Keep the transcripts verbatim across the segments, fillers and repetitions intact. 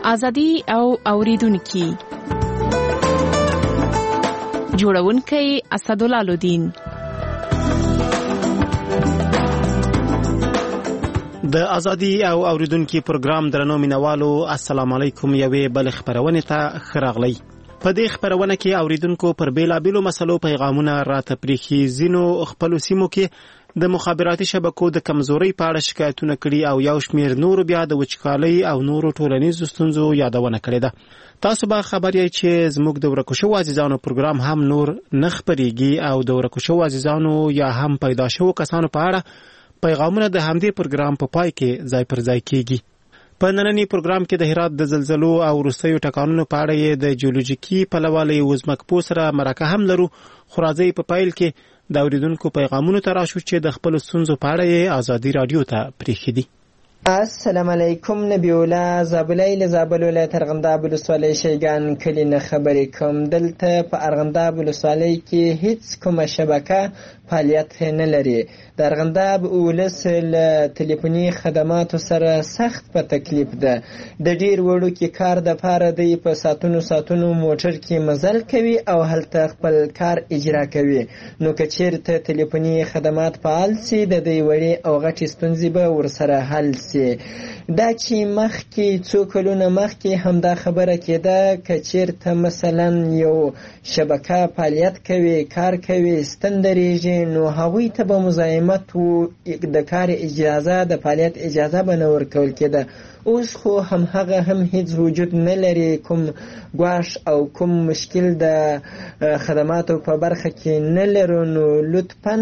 ازادي او اوریدونکو جوړونکي اسدالله لودین. د ازادي او اوریدونکو پروګرام درنو مینوالو السلام علیکم. یوې بل خبرونه ته خراغلی. په دې خبرونه کې اوریدونکو پر بیلابیلو مسلو پیغامونه راته پریخي. زینو خپل سیمو کې د مخابراتي شبکو د کمزوري په اړه شکایتونه کړي او یو شمیر نور بیا د وچکالۍ او نورو ټولنیزو ستونزو یادونه کړې ده. تاسو به خبر یې چې زموږ د ورکو شو عزیزانو پروګرام هم نور نخبريږي او د ورکو شو عزیزانو یا هم پیدا شو کسانو په اړه پیغامونه د همدې پروګرام په پای کې ځای پر ځای کیږي. په نننی پروګرام کې د هرات د زلزلو او وروستیو ټکانونو په اړه د جیولوژیکي پلوالۍ وزمکپو سره مرکه هم لرو. خو راځي په پایل کې د اوریدونکو پیغامونو ته راشو چې د خپل ستونزو په اړه ازادي رادیو ته پریښي دي. السلام علیکم. نبی الله زابلای له زابل ولایت ارغنداب ولسوالۍ شیګان کلی نه خبرې کوم. دلته په ارغنداب ولسوالۍ کې هیڅ کومه شبکه فعالیت نه لري. د ارغنداب ولس له ټلیفوني خدماتو سره سخت په تکلیف ده. د ډیر وړو کې کار د پاره دی په ساتونو ساتونو موټر کې مزل کوي او هلته خپل کار اجرا کوي. نو که چیرته ټلیفوني خدمات فعال سي د دې وړي او غټي ستونزې به ورسره حل سي. دا چې مخکې څو کلونه مخکې همدا خبره کېده که چیرته مثلا یو شبکه فعالیت کوي کار کوي ستندریږي نو هغوی ته به مزاحمت و د کار اجازه د فعالیت اجازه به نه ورکول کېده. اوس خو هم هغه هم هیڅ وجود نه لري. کوم ګواښ او کوم مشکل د خدماتو په برخه کې نه لرو. نو لطفاً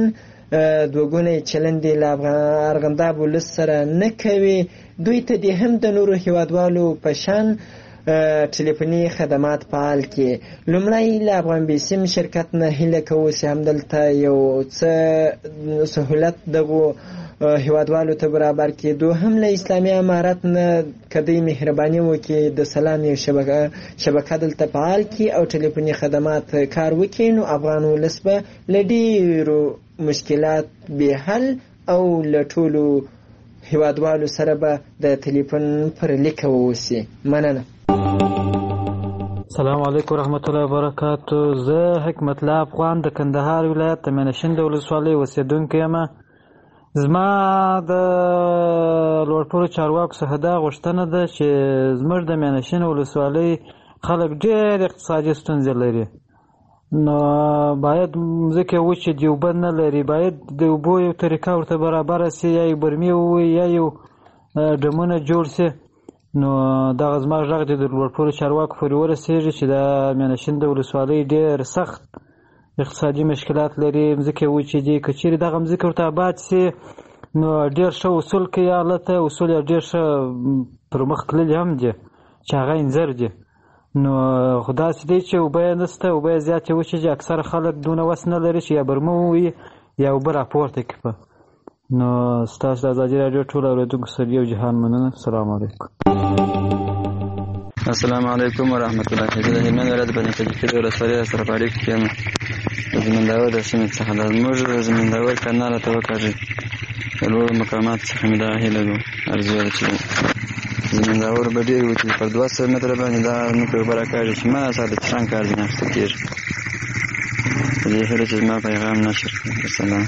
دوګونی چلندې له ارغنداب ولس سره نه کوي. دوی ته دې هم د نورو هیوادوالو په شان ټلیفوني خدمات فعال کړي. لومړی له افغان بیسیم شرکت نه هیله کوو چې همدلته یو څه سهولت دغو هیوادوالو ته برابر کړي. دوهم له اسلامي امارت نه کدی مهرباني وکړي د سلام یو شبکه شبکه دلته فعال کړي او ټلیفوني خدمات کار وکړي. نو افغان ولس به له ډېرو مشکلات به حل او له ټولو هیوادوالو سره به د ټلیفون پر لیک ووسي. مننه. السلام علیکم ورحمت الله وبرکاتو. زه حکمت الله افغان د کندهار ولایت د مینشین د ولسوالۍ اوسیدونکی یم. زما د لوړپوړو چارواکو څخه دا غوښتنه ده چې زموږ د مینشین ولسوالۍ خلک ډېر اقتصادي ستونزې لري. نو باید ځکه وچې د اوبه نه لري باید د اوبو یو طریقه ورته برابره سي یا یو برمې ووي یا یو ډمونه جوړ سي. نو دغه زما غږ د لوړپوړو چارواکو پورې ورسېږي چې د مینشین د ولسوالۍ ډېر سخت اقتصادي مشکلات لري. مځکې وچې دي. که چیرې دغه مځکې ورته آباد سي نو ډېر ښه اصول کوي هلته. اصول یې ډېر ښه پرمخ تللي هم دي چې هغه انځر دي. نو خو داسې دی چې اوبه یې نشته. اوبه یې زیاتې وچې دي. اکثره خلک دونه وس نه لري چې یا برمه ووي یا اوبه راپورته کړي په. نو ستاسو د ازادي راډیو ټول اورېدونکو سره یو جهان مننه. السلام علیکم. السلام علیکم ورحمت الله. زه د هلمند ولایت بني کجکي د ولسوالۍ سره په اړیکه کې یم. د زمینداور د سیمې څخه د زموږ د زمینداور کانال ته وکاږي. د لوړو مقاماتو څخه مې دا هیله ده ارزو ده چې زمینداور به ډېر وي چې پر دوه سوه متره باندې دا نوکې اوبه راکاږي چې ما سره د چشان کار ځینې اخیستل کېږي. په دې هیله چې زما پیغام نشر کړي. السلام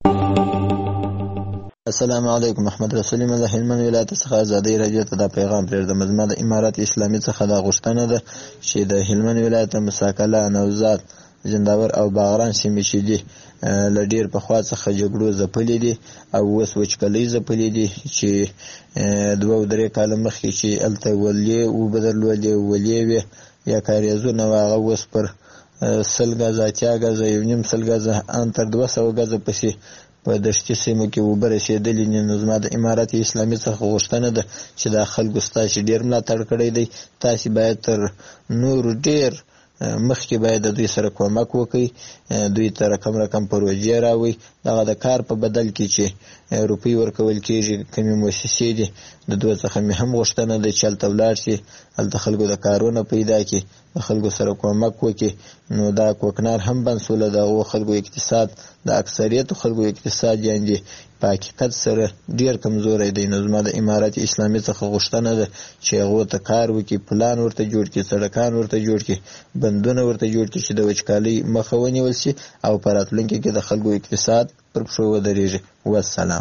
السلام علیکم. محمد رسول یم د هلمند ولایت څخه ازادي راډیو ته دا پیغام پرېږدم. زما د امارت اسلامي څخه دا غوښتنه ده چې د هلمند ولایت مساکله نوزاد زنداور او باغران سیمې چې دي له ډېر پخوا څخه جګړو ځپلې دي او اوس وچکالۍ ځپلې دي چې دوه درې کاله مخکې چې هلته ولې اوبه درلودې ولې وې یا کاریزونه وه هغه اوس پر سل ګزه اتیا ګزه یو نیم سل ګزه ان تر دوه سوه ګزه پسې په دشتي سیمو کې اوبه رسېدلې دي. نو زما د امارت اسلامي څخه غوښتنه ده چې دا خلکو ستاسې ډېر ملاتړ کړی دی. تاسې باید تر نورو ډېر مخکې باید د دوی سره کومک وکړي. دوی ته رقم رقم پروژې راوړي. دغه د کار په بدل کې چې روپۍ ورکول کېږي. کومې مؤسسې دي د دوی څخه مې هم غوښتنه ده چې هلته ولاړ شي، هلته خلکو د کارونه پیدا کړي، د خلکو سره کومک وکړي. نو دا کوکنار هم بند سوله د هغو خلکو اقتصاد، د اکثریتو خلکو اقتصاد یعنې په حقیقت سره ډېر کمزوری دی. نو زما د امارت اسلامي څخه غوښتنه ده چې هغو ته کار وکړي، پلان ورته جوړ کړي، سړکان ورته جوړ کړي، بندونه ورته جوړ کړي چې د وچکالۍ مخه ونیول شي او په راتلونکي کې د خلکو اقتصاد پر پښو ودرېږي. والسلام.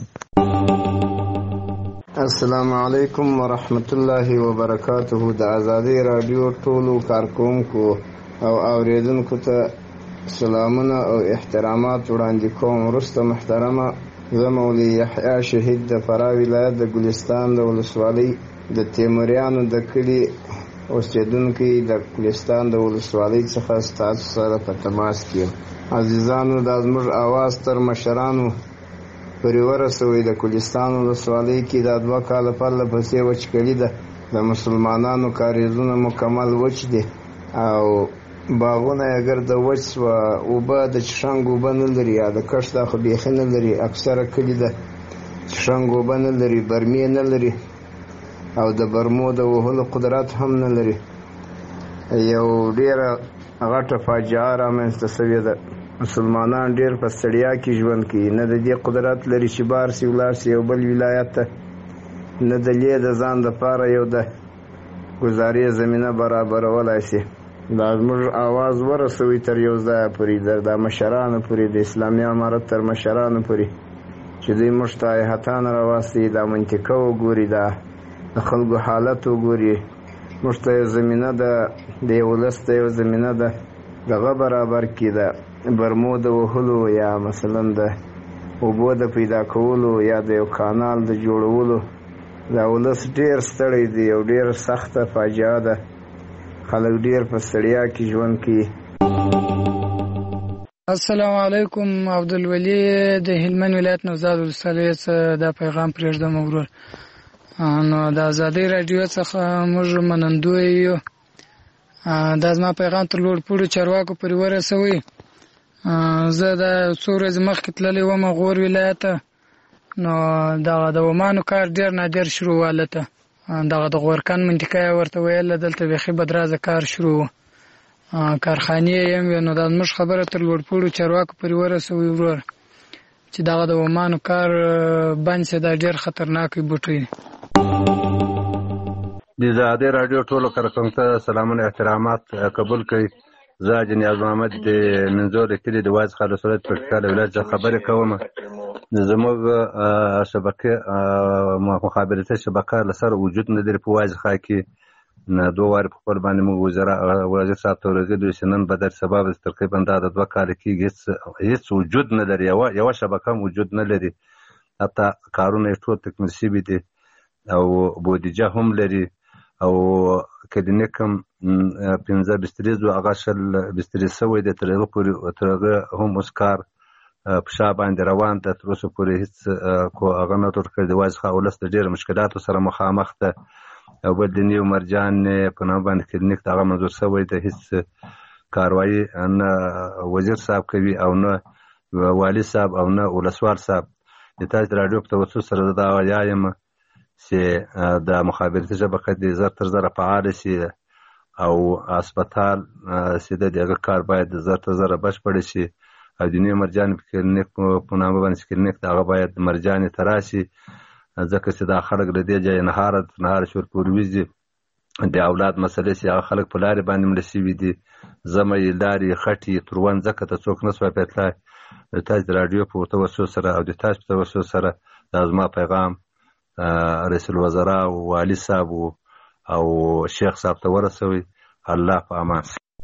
السلام علیکم ورحمت الله وبرکاته. د ازادۍ راډیو ټولو کارکوونکو او اوریدونکو ته سلامونه او احترامات وړاندې کوم. وروسته محترمه، زه مولوي یحیی شهید د فراه ولایت د ګلستان د ولسوالۍ د تیموریانو د کلي اوسېدونکی د ګلستان د ولسوالۍ څخه ستاسو سره په تماس کې یم. عزیزانو، دا زموږ اواز تر مشرانو پورې ورسوئ. د ګلستان ولسوالۍ کې دا دوه کاله پرله پسې وچکلي ده. د مسلمانانو کاریزونه مکمل وچ دي او باغونه یې ګرده وچ سوه. اوبه د چشنګ اوبه نه لري، یا د کښت دا خو بیخي نه لري. اکثره کلي د چشنګ اوبه نه لري، برمې نه لري او د برمو د وهلو قدرت هم نه لري. یو ډېره غټه فاجعه رامنځته سوې ده. مسلمانان ډېر په ستړیا کې ژوند کوي، نه د دې قدرت لري چې بار سي ولاړ سي یو بل ولایت ته، نه د لې د ځان دپاره یو د ګزارې زمینه برابرولای سي. دا زموږ اواز ورسوي تر یو ځایه پورې، د مشرانو پورې، د اسلامي امارت تر مشرانو پورې، چې دوی موږ ته هیحتان راواستوي، دا منطقه وګوري، دا د خلکو حالت وګوري. موږ ته یو زمینه ده، د یو ولس ته یو زمینه ده دغه برابر کړي، د برمو د وهلو یا مثلا د اوبو د پیدا کولو یا د یو کانال د جوړولو. دا ولس ډېر ستړی دی او ډېر سخته فاجعه ده. خلک ډېر په ستړیا کې ژوند کوي. السلام علیکم. عبدالولي د هلمند ولایت نوزاد ولسوالۍ څخه دا پیغام پرېږدم ورور. نو د ازادۍ راډیو څخه موږ منندوی یو. دا زما پیغام تر لوړ پوړو چارواکو پورې ورسوئ. زه د څو ورځې مخکې تللی وم غور ولایت ته. نو دغه د ومانو کار ډېر نادر شروع و هلته. دغه د غورکن منطقه یې ورته ویله، دلته بیخي بدرازه کار شروع و، کارخانې یې هم وې. نو دا زموږ خبره تر لوړ پوړو چارواکو پورې ورسوئ ورور چې دغه د ومانو کار بند سي. دا ډېر خطرناک بوټی دی. د ازادۍ راډیو ټولو کارکوونکو ته سلامونه احترامات قبول کړئ. زه حاجي نیاز محمد د منظور کلي د واز خالص ولایت پکتیکا ولایت څخه خبرې کوم. زموږ شبکې مخابراتي شبکه له سره وجود نه لري په واز ښار کې. دوه وارې په خپل باندې موږ وزیر صاحب ته ورغلي چې نن به در سبا به تقریبا دا د دوه کاله کېږي هېڅ وجود نه لري، یوه شبکه هم وجود نه لري. حتی کارونه یې ټول تکمیل شوي دي او بودیجه هم لري او کلینیک هم پنځه بسترې زو هغه شل بسترې شوی دی. تر هغه پورې تر هغه هم اوس کار په شا باندې روان ده. تر اوسه پورې هېڅ هغه نه ټول کړی. د واز ښار ولس د ډېرو مشکلاتو سره مخامخ ده. او بل د نیو مرجان په نامه باندې کلینیک د هغه منظور شوی دی. هېڅ کاروایي نه وزیر صاحب کوي او نه والي صاحب او نه ولسوال صاحب. د تاسو راډیو په توسط سره زه دا وایم چې د مخابراتي شبکه دې زر تر زره فعاله شي او هسپتال چې د هغه کار باید زر تر زره بشپړ شي او د نیو مرجان کلینیک په نامه باندې کلینیک د هغه باید مرجانې ته راشي، ځکه چې دا خلک له دې ځایه نهاره نهاره شور پورې وځي. د اولاد مسلې چې هغه خلک په لارې باندې مړه شوي دي، زمه یې لارې خټې تروان ځکه ته څوک نه سوای پېتلی. د تاسو د راډیو په توسط سره او د تاسو په توسط سره دا زما پیغام رئیس الوزرا او والي صاحب او شیخ صاحب ته ورسوي. الله په امان.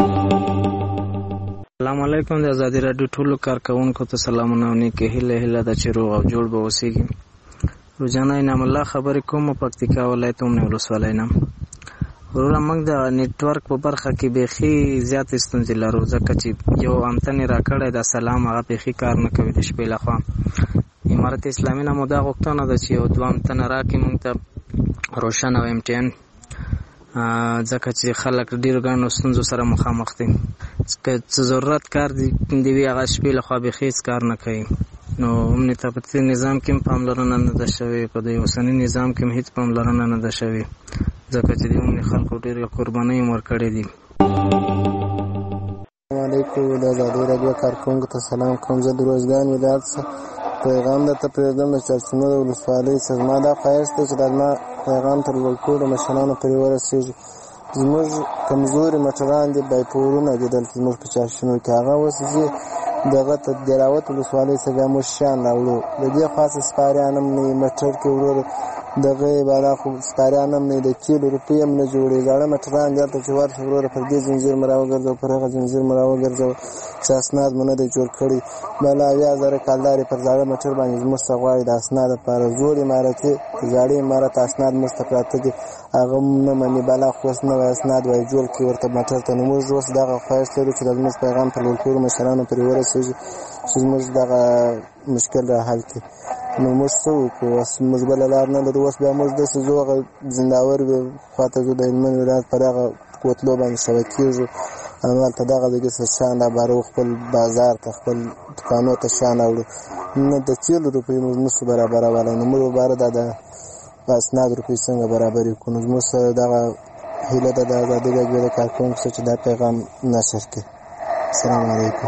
السلام علیکم. د ازادۍ راډیو ټولو کارکوونکو ته سلامونه او نیکې هیله هیله ده چې روغ او جوړ به اوسېږي. روزانه انعام الله خبرې کوم پکتیکا ولایت اومنه ولسوالۍ نه. وروره موږ د نیټورک په برخه کې بیخي زیاتې ستونزې لرو، ځکه چې یو امتن یې راکړی دا سلام هغه بیخي کار نه کوي د شپې لخوا. امارت اسلامي نه مو دا غوښتنه ده چې یو دوه امتنه راکړي موږ ته روشن او ایم ټي ان، ځکه چې خلک ډېرو ګڼو ستونزو سره مخامخ دي. که څه ضرورت کار دی وي هغه شپې لخوا بیخي هېڅ کار نه کوي. نو امنیت په نظام کې پاملرنه نه ده شوې، په دې اوسنی نظام کې هیڅ پاملرنه نه ده شوې، ځکه چې د امنیت خلکو ډېرې قربانۍ ورکړې دي. السلام علیکم. د ازادي راډیو کارکونکو ته سلام کوم. زه د روزګان ولایت څخه پیغام درته پرېږدم د چارسینو د ولسوالۍ څخه. زما دا خواهش دی چې دا زما پیغام تر ټولو مشرانو پورې ورسېږي. زموږ کمزوري مټران دي، بایپورونه دي دلته زموږ په چارسینو کې. هغه اوس چې دغه ته دراوت ولسوالۍ څخه بیا موږ شیان راوړو، د دې خاصه سپاریان هم نه مټر کې وړو، دغه بالا خو سپاریان هم نه د کیلو روپۍ هم نه جوړي. زاړه مټران دلته چې ورشه وروره پر دې زنځیر مو راوګرځو، پر هغه زنځیر مو راوګرځو چې اسناد مو نه دی جوړ کړی. بالا اویا زره کالدارې پر زاړه مټر باندې زموږ څخه غواړي د اسناد لپاره. زوړ عمارتي زاړه عمارت اسناد موږ ته پراته دي، هغه نه مني. بالا خو اوس نوی اسناد وایي جوړ کړي ورته مټر ته. نو موږ اوس دغه خواهش لرو چې د زموږ پیغام پر ټولو مشرانو پورې ورسېږي چې زموږ دغه مشکل را حل کړي. نو موږ څه وکړو؟ اوس موږ بله لار نه لرو. اوس بیا موږ داسې ځو هغه زنداور خواته ځو، د هلمند ولایت په دغه کوتلو باندې شوه کېږو، همالته دغه ځای څخه شیان رابارو، خپل بازار ته خپل دوکانو ته شیان راوړو. نه د کیلو روپۍ موږ نشو برابرولی. نو موږ باره دا د اسناد روپۍ څنګه برابرې کړو؟ نو زموږ سره دغه هیله ده د ازادي راډیو د کارکوونکو سره چې دا پیغام نشر کړي. السلام علیکم.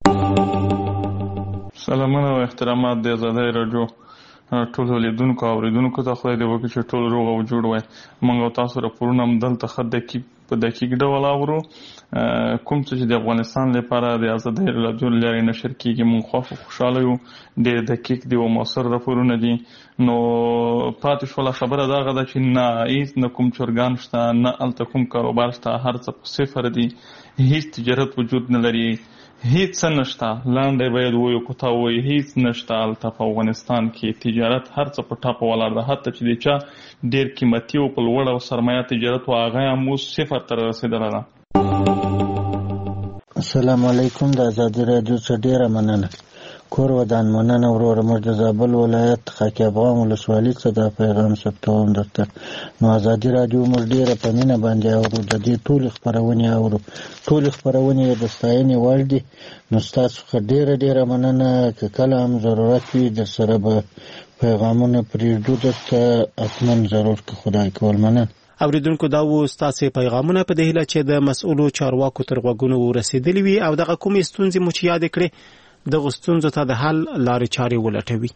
سلامونه او احترامات د ازادي راډیو ټولو لیدونکو او اوریدونکو ته. خدای دې وکړي چې ټول روغ او جوړ وای. موږ او تاسو راپورونه هم دلته ښه دقیق په دقیق ډول اورو. کوم څه چې د افغانستان لپاره د ازادي راډیو له لارې نشر کېږي موږ خوښ او خوشحاله یو. ډېر دقیق دي او مؤثر راپورونه دي. نو پاتې شوله خبره دغه ده چې نه هېڅ نه کوم چرګان شته، نه هلته کوم کاروبار شته، هر څه په صفر دي، هېڅ تجارت وجود نه لري، هیڅ څه نشته. لاندې باید وایو که تا وایي هیڅ نشته هلته په افغانستان کې. تجارت هر څه په ټاپه ولاړ ده. حتی چې د چا ډېر قیمتي او په لوړه سرمایه تجارت و هغه هم اوس صفر ته رسېدلی ده. السلام علیکم. د ازادي راډیو څخه ډېره مننه. کور ودان مننه وروره. موږ د زابل ولایت خاکی افغان ولسوالۍ څخه دا پیغام ثبتوم درته. نو ازادي راډیو موږ ډېره په مینه باندې اورو، د دې ټولې خپرونې اورو. ټولې خپرونې د ستاینې وړ دي. نو ستاسو څخه ډېره ډېره مننه. که کله هم ضرورت وي در سره به پیغامونه پرېږدو درته، حتما ضرور که خدای کول. مننه. اوریدونکو دا و ستاسو پیغامونه په دې هیله چې د مسؤلو چارواکو تر غوږونو ورسېدلي وي او دغه کومې ستونزې مو چې یادې کړې دغه ستونزو ته د حل لارې چارې ولټوي.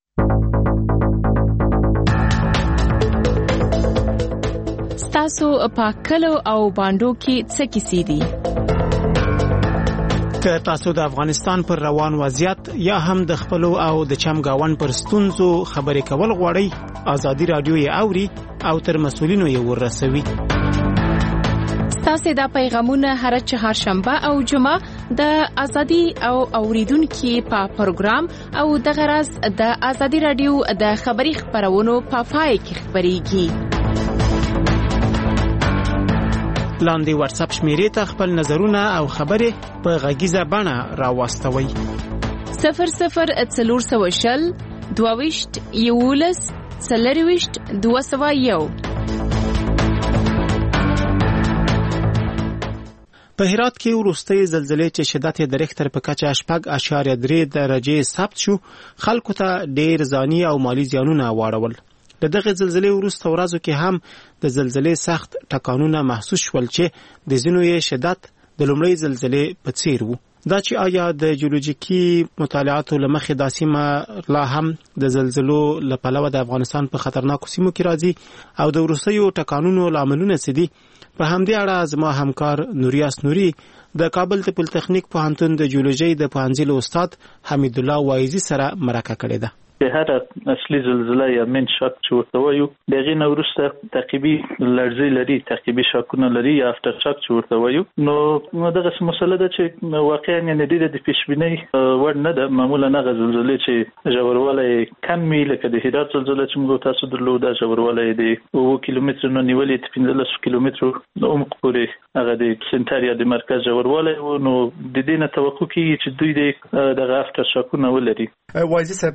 ستاسو په کلو او باندو کې څه کیسې دي؟ که تاسو د افغانستان پر روان وضعیت یا هم د خپلو او د چمګاون پر ستونزو خبرې کول غواړئ، ازادي راډیو یې اوري او تر مسؤلینو یې ورسوي. ستاسو دا پیغامونه هر چهارشنبه او جمعه د ازادي او اوریدونکو په پروګرام او د غرض د ازادي راډیو د خبري خبرونو په پای کې خبريږي. لاندې واتس اپ شمیرې ته خپل نظرونه او خبرې په غږیزه بڼه راوستوي. صفر صفر څلور سوه شل دوه ویشت یولس څلور ویشت دوه سوه یو. په هرات کې وروستۍ زلزلې چې شدت یې د ریختر په کچه شپږ اعشاریه درې درجې ثبت شو، خلکو ته ډېر ځاني او مالی زیانونه واړول. د دغه زلزلې وروسته ورځو کې هم د زلزلې سخت ټکانونه محسوس شول چې د ځینو یې شدت د لومړۍ زلزلې په څیر وو. دا چې آیا د جیولوژیکي مطالعاتو لمخې دا سیمه لا هم د زلزلو له پلوه د افغانستان په خطرناکو سیمو کې راځي او د وروستیو ټکانونو لاملونه څه دي؟ په همدې اړه زما همکار نوریاس نوري د کابل د پولیټیکنیک پوهنتون د جیولوژي د پوهنځي استاد حمید الله وایزي سره مرکه کړې ده. که هر اصلي زلزله یا من شاک چې ورته وایو دغه نه وروسته تعقیبي لړزې لري، تعقیبي شاکونه لري یا افټر شاک چې ورته وایو. نو دغه مسله ده چې واقعا یعنی د دې پیشبینۍ وړ نه ده. معمولا هغه زلزلې چې ژوروالی کم وي لکه د هرات زلزله چې موږ تاسو درلوده ژوروالی د اووه کیلومترو نه نیولې تر پنځلسو کیلومترو عمق پورې هغه د سنټر یا د مرکز ژوروالی و. نو د دې نه توقع کیږي چې دوی د دغه افټر شاکونه ولري. وایزي صاحب وړاندوي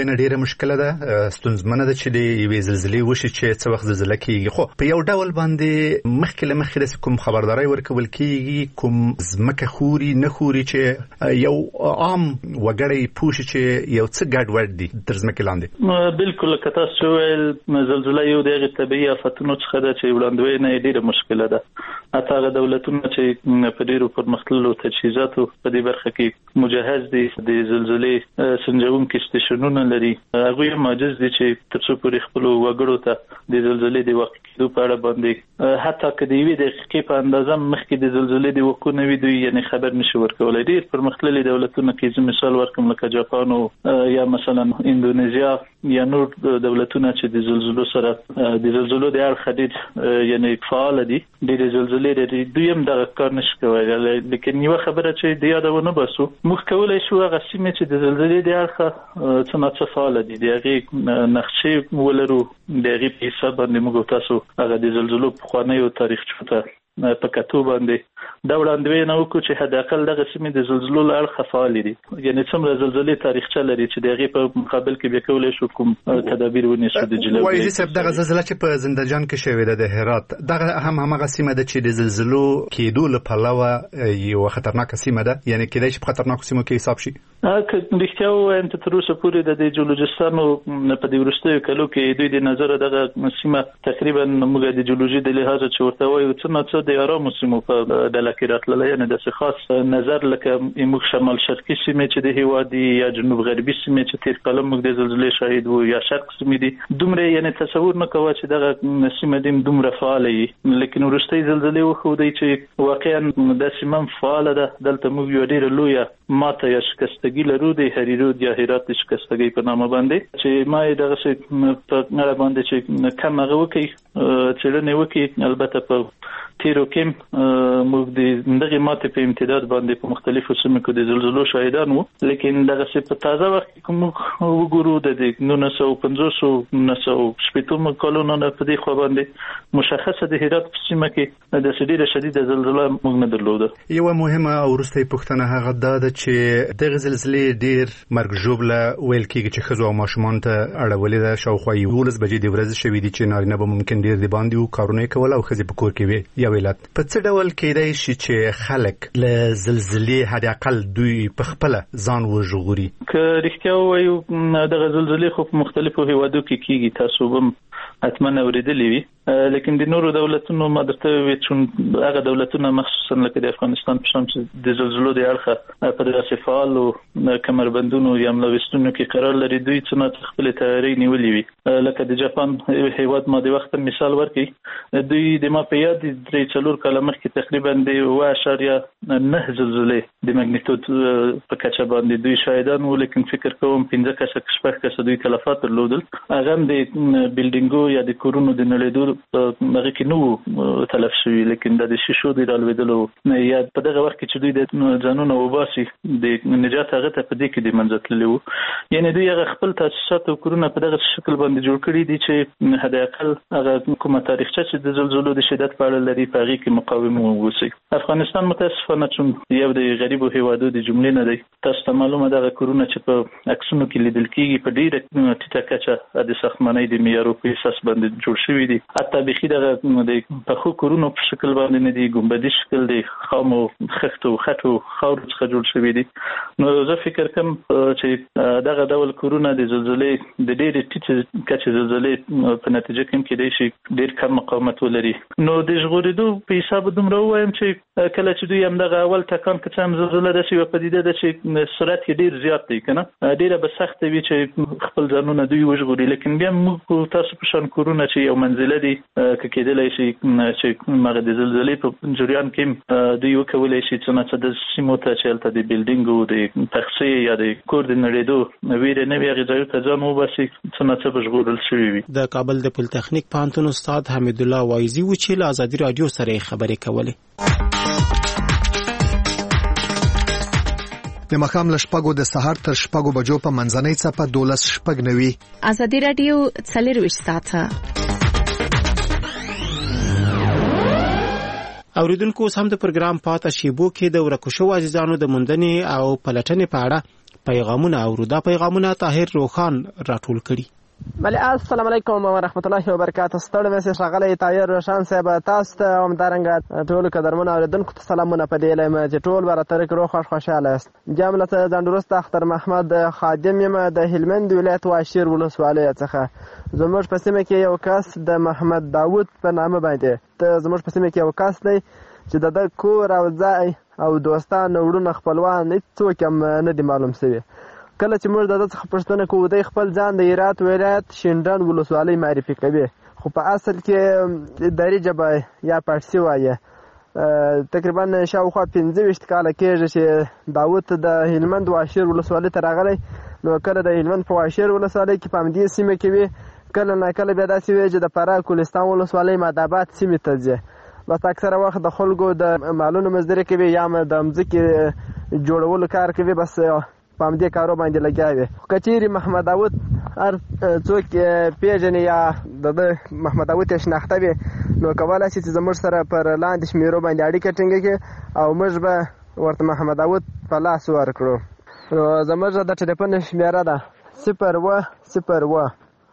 وینا ډیره مشکله ده، ستونزمنه ده چې د یوې زلزلې وشي چې څه وخت زلزله کیږي. خو په یو ډول باندې مخکې له مخکې د کوم خبرداري ورکول کیږي، کوم ځمکه خوري نه خوري چې یو عام وګړی پوښي چې یو څه ګډ وډ دي تر ځمکې لاندې. بالکل کته سوال زلزله یو دغه طبيعي آفتونو څخه ده چې وړاندوینه ډیره مشکله ده. اته هغه دولتونه چې په ډیرو پرمختللو تجهیزاتو په دې برخه کې مجهز دي د زلزلې سنجونکي سټیشنونه لري، هغه یې ماجز دي چې ترڅو پورې خپل وګړو ته د زلزلې د وخت کېدو په اړه باندې حتی کدی وی د دقیقې په اندازه مخکې د زلزلې د وقوع نه وي دوی یعنی خبر نشي ورکولای. ډیر پرمختللي دولتونه کې زموږ مثال ورکوم لکه جاپان او یا مثلا اندونیزیا یا نور دولتونه چې د زلزلو سره د زلزلو د اړخ ډیر یعنی فعال دي، د زلزلې د دوی هم د کار نشي کولای. لیکن یو خبره چې د یادونه باسو موږ کولای شو هغه سیمه چې د زلزلې د اړخ څنګه فعال دي دغه نقشې ولرو، دغه په حساب باندې موږ تاسو هغه د زلزلو په خوانیو تاریخ چوته په کتو باندې دا وړاندوینه وکړو چې حد اقل دغه سیمې د زلزلو له اړخه فعال دي، یعنی څومره زلزلې تاریخچه لري چې دغه په مقابل کې به کولای شو کوم تدابیر ونیسو د جلوه. وایي چې دغه زلزلې چې په زندهجان کې شوې ده د هرات دغه هم هغه سیمه ده چې د زلزلو کېدو له پلوه یو خطرناک سیمه ده، یعنی کېدای شي په خطرناک سیمو کې حساب شي. اګه رښتیا وایم ته تر اوسه پورې د جیولوژیستانو په دې وروستیو کلو کې دوی د نظر دغه سیمه تقریبا موږ د جیولوژي د لحاظه چې ورته وایو څه نه څه د آرام سیمو په ډله کې راتلل، یعنی د خاص نظر لکه موږ شمال شرقي سیمه چې د هیوادي یا جنوب غربي سیمه چې تیر کلم موږ د زلزلې شاهد وو یا شرق سیمه دي دومره یعنی تصور نه کوي چې دغه سیمه دیم دومره فعال وي. لیکن وروستي زلزلې وخو دی چې واقعا د سیمه فعال ده. دلته موږ یو ډیر لوی ماته یا شکستګي لرو د هریرود یا هرات شکستګي په نامه باندې چې ما دغه څه په نړۍ باندې چې کم هغه وکي چې نه وکي. البته په تیرو کې موږ د دغه ماته په امتداد باندې په مختلفو سیمو کې د زلزلو شاهدان وو، لیکن دغه څه په تازه وخت کې موږ وګورو د نولس سوه پنځوس نولس سوه شپږم کلونو نه په دې خو باندې مشخصه د هرات په سیمه کې د شدیده شدیده زلزلہ موږ نه درلوده. یو مهمه او وروستۍ پوښتنه هغه ده چې دغه زلزلې ډیر مرګ ژوبله ویل کېږي چې ښځو او ماشومان ته اړولې ده. شاوخوا یولس بجې د ورځې شوې دي چې نارینه به ممکن ډیر د باندې و کارونه کول او ښځې په کور کې وي. یا ویلات په څه ډول کېدای شي چې خلک له زلزلې حد اقل دوی په خپل ځان وژغوري؟ که رښتیا وایو دغه زلزلې خو په مختلفو هیوادو کې کېږي، تاسو هم حتما اوریدلې وي، لیکن د نورو دولتونو مدرته وي چې هغه دولتونه مخصوصا لکه د افغانستان په شان چې د زلزلو د اړخه په دغه فعال او کمربندونو یا ملوثونو کې قرار لري دوی څنګه خپل تیاری نیولې وي. لکه د جاپان هیواد ما د وخت مثال ورکړي، دوی د ما په یاد درې څلور کاله مخکې تقریبا د اوه اعشاریه نه زلزلې د ماګنیټود په کچه باندې دوی شاهدان وو، لیکن فکر کوم پنځه کسه شپږ کسه دوی تلفات درلودل. هغه د بلډینګو یا د کورونو د نړیدو هغه کې نو تلف شوی، لیکن د شیشو د رالوېدلو یا په دغه وخت کې چې دوی د ځانونو وباسي د نجات هغه ته په دې کې د منځتللی وو. یعنی دوی هغه خپل تاسیسات او کورونه په دغه شکل باندې جوړ کړي دي چې حد اقل هغه کومه تاریخچه چې د زلزلو د شدت په اړه لري په هغه کې مقاوم ووسی. افغانستان متاسفانه چې یو د غریبو هیوادو د جملې نه دی، تاسو ته معلومه ده کورونه چې په عکسونو کې لیدل کېږي په ډیره ټیټه کچه د ساختمانۍ د معیارو په اساس باندې جوړ شوی دي. حتی بخي دغه د پخو کورونو په شکل باندې نه دي، ګمبدي شکل دی، خامو خښتو خټو خاورو څخه جوړ شوی دي. نو زه فکر کوم چې دغه ډول کورونه د زلزلې د ډېرې ټیټې کچې زلزلې په نتیجه کې کېدای شي ډېر کم مقاومت ولري. نو د ژغورېدو په حساب دومره ووایم چې کله چې دوی هم دغه اول ټکان که څه هم زلزله داسې یوه پدیده ده چې سرعت یې ډېر زیات دی که نه، ډېره به سخته وي چې خپل ځانونه دوی وژغوري. لیکن بیا موږ تاسو په شان کورونه چې یو منزله دي که کېدلی شي چې هغه د زلزلې په جریان کې دوی وکولی شي څه نه څه د سیمو ته چې هلته د بلډینګو د تخصې یا د کور د نړېدو ویرې نه وي هغې ځایو ته ځان وباسي څه نه څه به ژغورل شوي وي. د کابل د پولتخنیک پوهنتون استاد حمیدالله وایزي و چې له ازادي راډیو سره خبرې کولې. د ماښام له شپږو د سهار تر شپږو بجو په منځنۍ څپه دولس شپږ نوي ازادي راډیو څلرویشت ساعته اوریدونکو سم د پروګرام پاتې شیبو کې د ورکو شو عزیزانو د مندنې او پلټنې په اړه پیغامونه اورو. دا پیغامونه طاهر روخان راټول کړي. بله السلام علیکم ورحمت الله وبرکاته. ستړي مې ښاغلی طاهر روشان صاحب تاسو ته همدارنګه ټولو قدرمنو اوریدونکو ته سلامونه په دې لایم چې ټول به راته روغ خوښ خوشحاله یاست. جام له ځان وروسته اختر محمد خادم یم د هلمند ولایت واشیر ولسوالۍ څخه. زموږ په سیمه کې یو کس د محمد داود په نامه باندې ته زموږ په سیمه کې یو کس دی چې د ده کور او ځای او دوستان وروڼه خپلوان هېڅوک هم نه دي معلوم شوي. کله چې موږ د ده څخه پوښتنه کوو دی خپل ځان د هرات ولایت شینډنډ ولسوالۍ معرفي کوي، خو په اصل کې دري ژبه یا پارسي وایي. تقریبا شاوخوا پنځه ویشت کاله کېږي چې داود د هلمند واشیر ولسوالۍ ته راغلی. نو کله د هلمند په واشیر ولسوالۍ کې په همدې سیمه کې وي، کله ناکله بیا داسې وي چې د فراه کولستان ولسوالۍ ماداباد سیمې ته ځي. بس اکثره وخت د خلکو د مالونو مزدوري کوي یا د مځکې جوړولو کار کوي، بس په همدې کارو باندې لګیا وي. که چیرې محمد داود هر څوک پیژني یا د ده محمد داود یې شناخته وي نو کولی شي چې زموږ سره پر لاندې شمېرو باندې اړیکه ټینګه کړي او موږ به ورته محمد داود په لاس ورکړو. نو زموږ د ټلیفون شمېره ده صفر اوه صفر اوه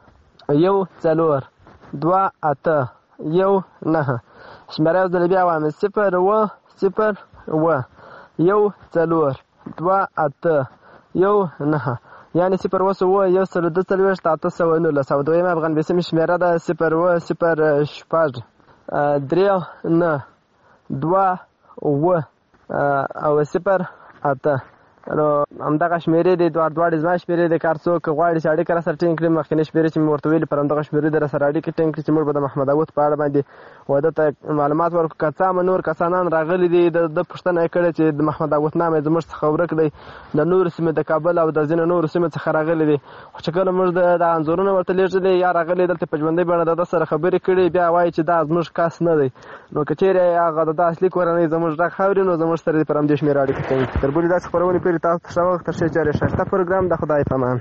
یو څلور دوه اته یو نهه. شمېره یو ځل بیا وایم صفر اوه صفر اوه یو څلور دوه اته یو نهه، یعنې صفر اوه سوه یو سل دوه څلوېښت اته سوه نولس. او دویمه افغان بیسیمې شمېره ده صفر اوه صفر شپږ درې نه دوه اوه او صفر اته. نو همدغه شمېرې دي دواړه دواړې زما شمېرې دي. که هر څوک غواړي چې اړیکه راسره ټینګ کړي مخکینۍ شمېرې چې مې ورته ویلي پر همدغه شمېرې دي راسره اړیکې ټینګ کړي چې موږ به د محمد داود په اړه باندې واده ته معلومات ورکړو. که څه هم نور کسانان راغلي دي د ده پوښتنه یې کړې چې د محمد داود نام یې زموږ څخه ورک دی، د نورو سیمې د کابل او د ځینو نورو سیمو څخه راغلي دي. خو چې کله موږ د انځورونه ورته لېږلي یا راغلي دلته په ژوندۍ بڼه د ده سره خبرې کړي بیا وایي چې دا زموږ کس نه دی. نو که چیرې هغه د ده اصلي کورنۍ زموږ غږ اوري نو زموږ سره پر همدې شمېره اړیکه کوي. تر بلې داسې خپرونې پورې تاسو ته ښه وخت تر شی چارې ښایسته پروګرام د خدای په امان.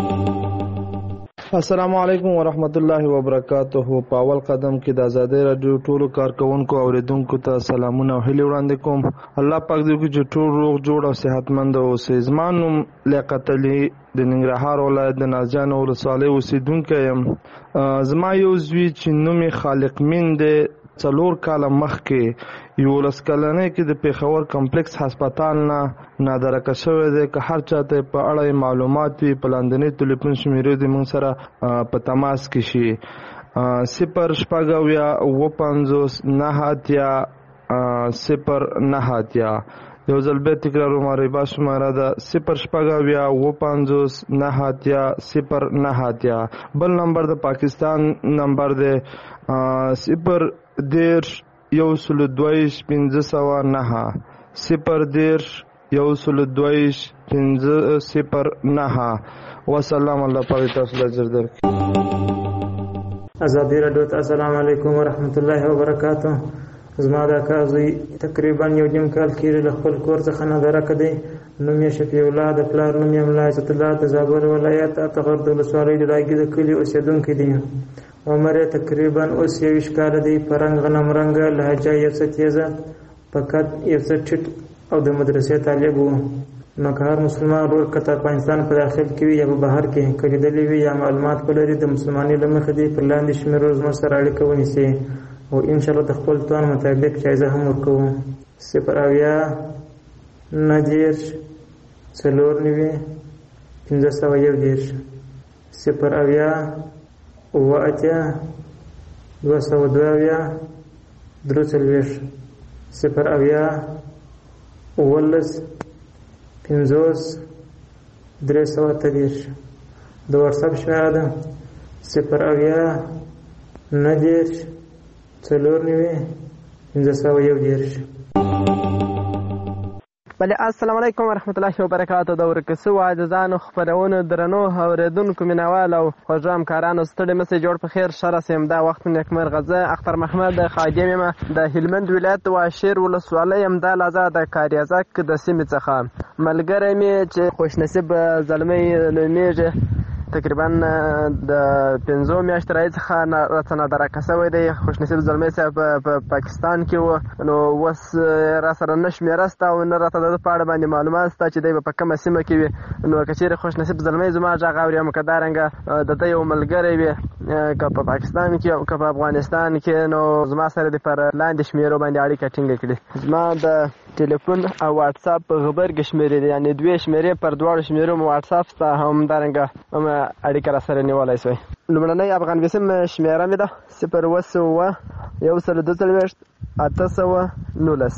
السلام علیکم ورحمت الله وبرکاته. په اول قدم کې د آزادۍ راډیو ټولو کارکونکو اوریدونکو ته سلامونه او هیلې وړاندې کوم. الله پاک دې وکړي چې ټول روغ جوړ او صحتمند اوسئ. زما نوم لیاقت علي د ننګرهار ولایت د نازجان ولسوالۍ اوسېدونکی یم. زما یو زوی چې نوم یې خالق مین دی څلور کاله مخکې یولس کلنۍ کې د پېښور کمپلکس هسپتال نه نادرکه شوی دی. که هر چاته په اړه معلومات وي په لاندنۍ ټلیفون شمېرې دې موږ سره په تماس کې شي صفر شپږ اویا اوه پنځوس نهه اتیا صفر نهه اتیا. یو ځل بیا تکراروم رایبا شماره ده صفر شپږ اویا اوه پنځوس نهه اتیا صفر نهه اتیا. بل نمبر د پاکستان نمبر دی صفر دېرش یو سلو دویش پنځه سوه نهه صفر دېرش یو سلو دویش پنځه صفر نهه. وسلام. الله پاک تاسو ته اجر درکړي. ازادي راډیو ته السلام علیکم ورحمت الله وبرکاته. زما د اکا زوی تقریبا یو نیم کال کېږي له خپل کور څخه نادرکه دی. نوم یې شفیع الله د پلار نوم یې ملا عزت الله د زابل ولایت اتغر د ولسوالۍ د لاګي د کلي اوسېدونکی دی. عمر یې تقریبا اوس یویشت کاله دی. په رنګ غنم رنګه لهجه یو څه تیزه په قد یو څه ټیټ او د مدرسې طالب و. نو که هر مسلمان ورور که افغانستان په داخل کې وي یا په بهر کې که لیدلی وي یا معلومات ولري د مسلمانۍ له مخې دی پر لاندې شمېرو زموږ سره اړیکه ونیسي او انشاءالله د خپل توان مطابق جایزه هم ورکوو. صفر اویا نهه دېرش څلور نوي پنځه سوه یو دېرش صفر اویا اوه اتیا دوه سوه دوه اویا درې څلوېښت صفر اویا اوولس پنځوس درې سوه اته دېرش. د واتساپ شمېره ده صفر اویا نهه دېرش څلور نوي پنځه سوه یو دېرش. بله السلام علیکم ورحمت الله وبرکاته. د ورکه سوو عزیزانو خپرونو درنو اورېدونکو مینوال او خوږو همکارانو ستړي مسئ جوړ په خیر ښه راسئ. دا وخت مې نیکمرغه. زه اختر محمد خادم یم د هلمند ولایت واشیر ولسوالۍ یم دا لحظه د کاریزک د سیمې څخه. ملګری مې چې خوشنصیب زلمی نومیږي تقریبا د پنځو میاشتو راهیسې ښه راڅه نادرکه شوی دی. خوشنصیب زلمی صاحب په پاکستان کې و، نو اوس را سره نه شمېره شته او نه راته د ده په اړه باندې معلومات شته چې دی به په کومه سیمه کې وي. نو که چېرې خوشنصیب زلمی زما غږ اوري او که دارنګه د ده یو ملګری وي که په پاکستان کې او که په افغانستان کې، نو زما سره دې پر لاندې شمېرو باندې اړیکه ټینګه کړي. زما د ټلیفون او واټساپ په غبرګې شمېرې دي، یعنې دوې شمېرې پر دواړو شمېرو مو واټساپ شته، همدارنګه هم اړیکه را سره نیولی شوی. لومړنۍ افغان وسیم شمېره مې ده صفر اوه سوه اوه یو سل دوه څلوېښت اته سوه نولس.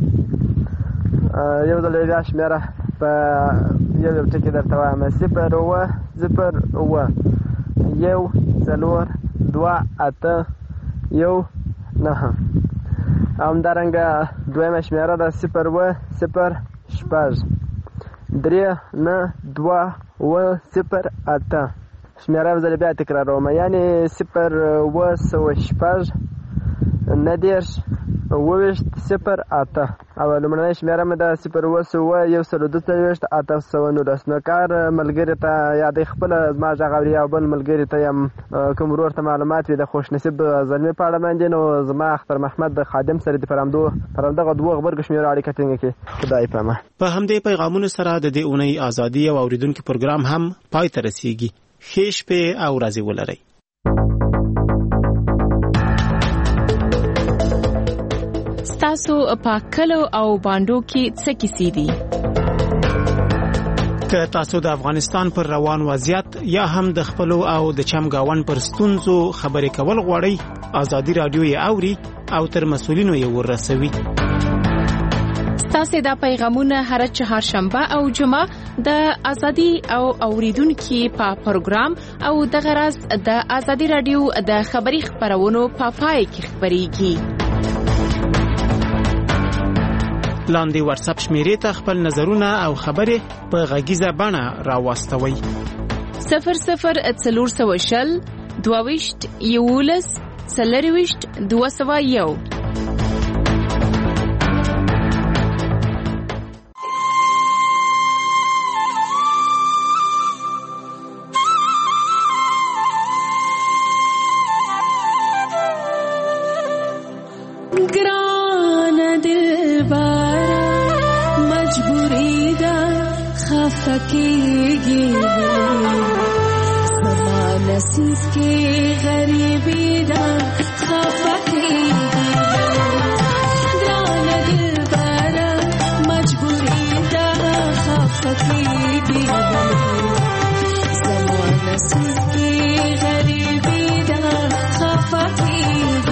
یو ځل بیا شمېره په یو یو ټکي درته وایم: صفر اوه صفر اوه یو څلور دوه اته یو نهه. همدارنګه دویمه شمېره ده صفر اوه صفر شپږ درې نه دوه اوه صفر اته. شمېره یو ځل بیا تکراروم، یعنې صفر اوه سوه شپږ نه دېرش اوه ویشت صفر اته. او لومړنۍ شمېره مې ده صفر اوه سوه اوه یو سل دوه څلوېښت اته سوه نولس. نو کار ملګري ته یا دی خپله زما غږ اوري او بل ملګري ته یم کوم ورور ته معلومات وي د خوشنصیب زلمي په اړه باندې، نو زما اختر محمد د خادم سره د پر همدو پر همدغه دوو غبرګو شمېرو اړیکه ټینګه کړي. خدای پامه. په همدې پیغامونو سره د دې اونۍ ازادي او اوریدونکو پروګرام هم پای ته رسیږي. ښې شپې او ورځې ولرئ. ستاسو په کلو او باندو کې څه کیسې دي؟ که تاسو د افغانستان پر روان وضعیت یا هم د خپلو او د چمګاون پر ستونزو خبرې کول غواړئ، ازادي رادیو یې اوري او تر مسؤلینو یې ورسوي. ستاسو دا پیغامونه هر چهارشنبه او جمعه د ازادي او اوریدونکو په پروګرام او د غرض د ازادي رادیو د خبري خبرونو په پای کې خبريږي. لاندې واتس اپ شمیرې ته خپل نظرونه او خبرې په غږیزه بڼه راوستوئ. صفر صفر څلور سوه شل دوه ویشت یولس څلور ویشت دوه سوه یو. फकीगी समा नसीब की गरीबी दा खफकीगी ग्रान दिल बारा मजबूरी दा खफकीगी समा नसीब की गरीबी दा खफकीगी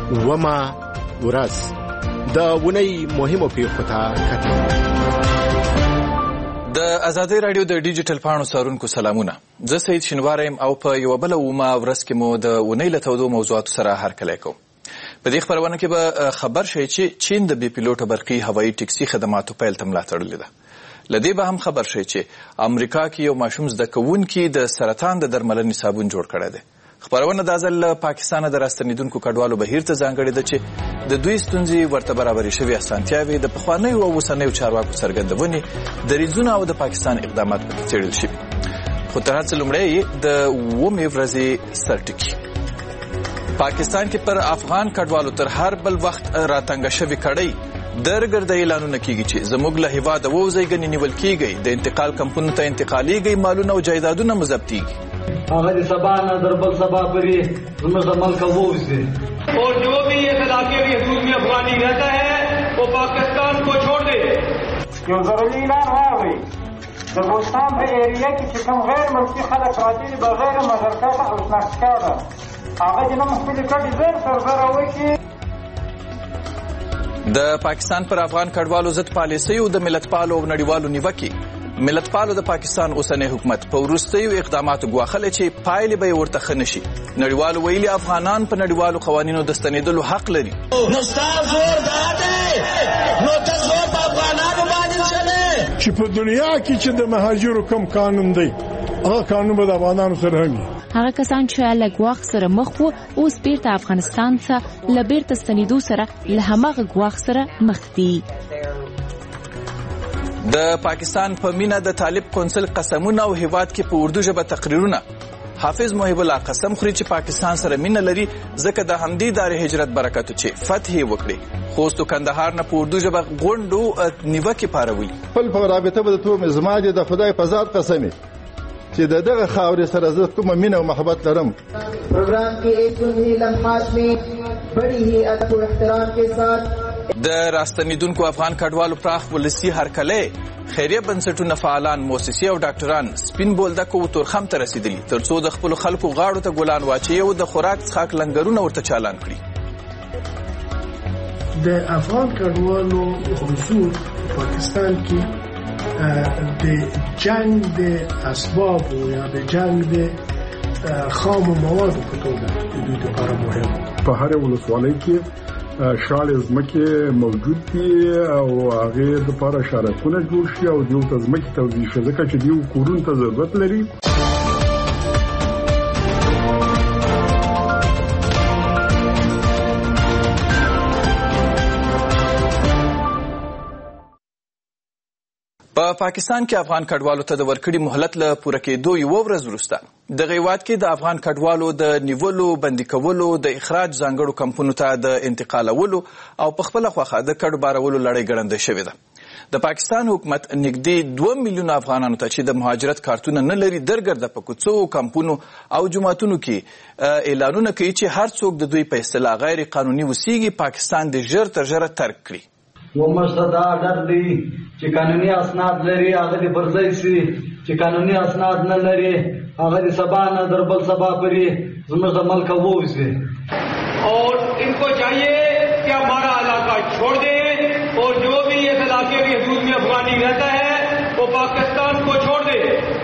وما ورځ د ونی مهمو پیښو ته کتل. د ازادۍ رادیو د ډیجیټل پاڼو څارونکو سلامونه. زه سید شینواری یم او په یوه بله اومه ورځ کې مو د اونۍ له تودو موضوعاتو سره هرکلی کوم. په دې خپرونه کې به خبر شئ چې چین د بې پیلوټه برقي هوایي ټکسي خدماتو پیل ته ملا تړلې ده. له دې به هم خبر شئ چې امریکا کې یو ماشوم زده کوونکي د سرطان د درملنې صابون جوړ کړی دی. خبرونه دا ځل له پاکستانه د راستنېدونکو کډوالو بهیر ته ځانګړې ده چې د دوی ستونزې ورته برابرې شوې اسانتیاوې د پخوانیو او اوسنیو چارواکو څرګندونې دریځونه او د پاکستان اقدامات پکې څېړل شوي. خو تر هر څه لومړی د اوومې ورځې سرټکي. پاکستان کې پر افغان کډوالو تر هر بل وخت راتنګه شوې کړۍ درګرده اعلانونه کیږي چې زموږ له هیواده ووځئ ګنې نیول کیږي، د انتقال کمپونو ته انتقالیږي، مالونه او جایدادونه مضبطیږي. هغه د سبا نه در بل سبا پرې زموږ د ملک ووځي اور جو بھی اس علاقے کی حدود میں افغانی رہتا ہے وہ پاکستان کو چھوڑ دے. یو ضروري اعلان راوړي د بوستان په ایریا کې چې کوم غیر ملکي خلک راځي بغیر مشارکت او شناخته هغه د نوم خپل کډي زر سر زر وکړي. د پاکستان پر افغان کډوالو ضد پالیسیو د ملتپالو او نړیوالو نیوکې. ملتپالو د پاکستان اوسنی حکومت په وروستیو اقداماتو ګواښلی چې پایلې به یې ورته ښه نه شي. نړیوالو ویلي افغانان په نړیوالو قوانینو د ستنېدلو حق لري. نو ستا زور دا دی نو ته زور په افغانانو باندې چلې چې په دنیا کې چې د مهاجرو کوم قانون دی هغه قانون به د افغانانو سره هم وي. هغه کسان چې له ګواښ سره مخ وو اوس بیرته افغانستان ته له بیرته ستنېدو سره له هماغه ګواښ سره مخ دي. د پاکستان په مینه د طالب کونسل قسمونه او هیواد کې په اردو ژبه تقریرونه. حافظ محب الله قسم خوري چې پاکستان سره مینه لري ځکه د همدې دارې هجرت برکت چې فتح وکړي. خوست او کندهار نه په اردو ژبه غونډو نیوکې پارولي. خپل په رابطه به تو زما د خدای په ذات قسمي چې دغه خاورې سره زه کومه مینه او محبت لرم. پروګرام کې ایک سنی لمحات میں بڑی ہی ادب و احترام کے ساتھ د راستنېدونکو افغان کډوالو پراخ ولسي هرکلی، خیریه بنسټونه، فعالان، موسسې او ډاکټران سپین بولدک او تورخم ته رسېدلي تر څو د خپلو خلکو غاړو ته ګلان واچوي او د خوراک څښاک لنګرونه ورته چالان کړي. د افغان کډوالو حضور پاکستان کې د جنگ د اسباب یا د جنگ د خام موادو په توګه د دوی لپاره مهم. په هر ولسوالۍ کې شاړې ځمکې موجود دي او هغې دپاره شارکونه جوړ شي او دیو ته ځمکې توزیع شي ځکه چې دیو کورونو ته ضرورت لري. په پاکستان کې افغان کډوالو ته د ورکړي مهلت له پوره کېدو یوه ورځ وروسته دغه هیواد کې د افغان کډوالو د نیولو، بندي کولو، د اخراج ځانګړو کمپونو ته د انتقالولو او په خپله خوښه د کډو بارولو لړۍ ګړندۍ شوې ده. د پاکستان حکومت نږدې دوه میلیونه افغانانو ته چې د مهاجرت کارتونه نه لري درګرده په کوڅو، کمپونو او جوماتونو کې اعلانونه کوي چې هر څوک د دوی په اصطلاح غیر قانوني اوسیږي پاکستان د ژر تر ژره ترک کړي. وموږ ته دا ډر دی چې قانوني اسناد لري هغه دې پر ځای شي، چې قانوني اسناد نه لري هغه دې سبا نه در بل سبا پرې زموږ د ملک ووځي. اور ان کو چاہیے کہ ہمارا علاقہ چھوڑ دیں اور جو بھی اس علاقے کی حدود میں افغانی رہتا ہے وہ پاکستان کو چھوڑ دے.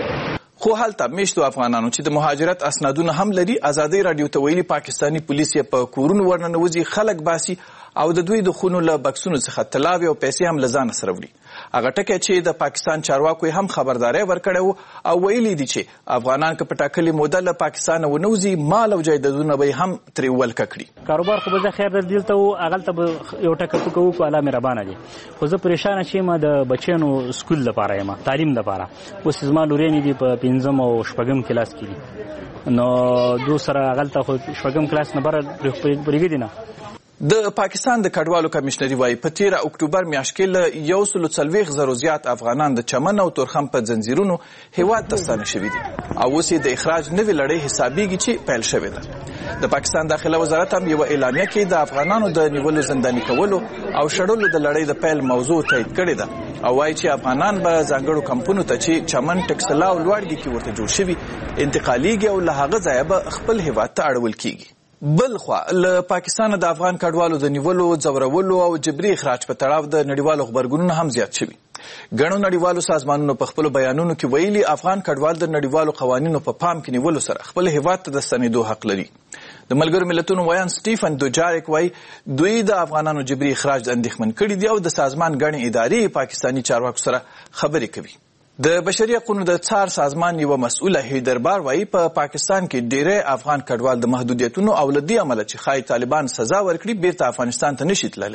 خو هلته میشتو افغانانو چې د مهاجرت اسنادونه هم لري ازادۍ رادیو ته ویلي پاکستاني پولیس یې په کورونو ورننوځي، خلک باسي او د دوی د خونو له بکسونو څخه طلاوې او پیسې هم له ځانه سره وړي. هغه ټکی چې د پاکستان چارواکو هم خبرداری ورکړی و او ویلي دي چې افغانان که په ټاکلې موده له پاکستانه ونوځي مال او جایدادونه به یې هم ترې ولکه کړي. کاروبار خو به زه خیر دلته و هغلته به یو ټکه کوو په الله مهربانه دي، خو زه پریشانه چې یم د بچیانو سکول لپاره یم، تعلیم لپاره. اوس زما لورینې دي په پنځم او شپږم کلاس کې دي، نو دو سره هغلته خو شپږم کلاس نه بره پرېږدي نه. د پاکستان د کډوالو کمشنري وایي په تیره اکتوبر میاشت کې له یو سلو څلوېښت زرو زیات افغانان د چمن او تورخم په ځنځیرونو هیواد ته ستانه شوي دي او اوس یې د اخراج نوې لړۍ حسابېږي چې پیل شوې ده. د پاکستان داخله وزارت هم یوه اعلامیه کې د افغانانو د نیولو زنداني کولو او شړلو د لړۍ د پیل موضوع تایید کړې ده او وایي چې افغانان به ځانګړو کمپونو ته چې چمن، ټکسلا او لوړګي کې ورته جوړ شوي انتقالیږي او له هغه ځایه به خپل هیواد ته اړول کیږي. بل خوا له پاکستان د افغان کډوالو د نیولو ځورولو او جبري اخراج په تړاو د نړیوالو خبرګونونو هم زیات شوي. ګڼو نړیوالو سازمانونو په خپلو بیانونو کې ویلي افغان کډوال د نړیوالو قوانینو په پام کې نیولو سره خپل هیواد ته د ستنېدو حق لري. د ملګرو ملتونو ویان سټیفن دوجاریک وایي دوی د افغانانو جبري اخراج اندېښمن کړي دي او د سازمان ګڼې ادارې پاکستاني چارواکو سره خبرې کوي. د بشري حقوقو د څار سازمان یوه مسؤله هیدربار وایي په پا پاکستان کې ډیری افغان کډوال د محدودیتونو او له دې امله چې ښایي طالبان سزا ورکړي بیرته افغانستان ته نشي تللی.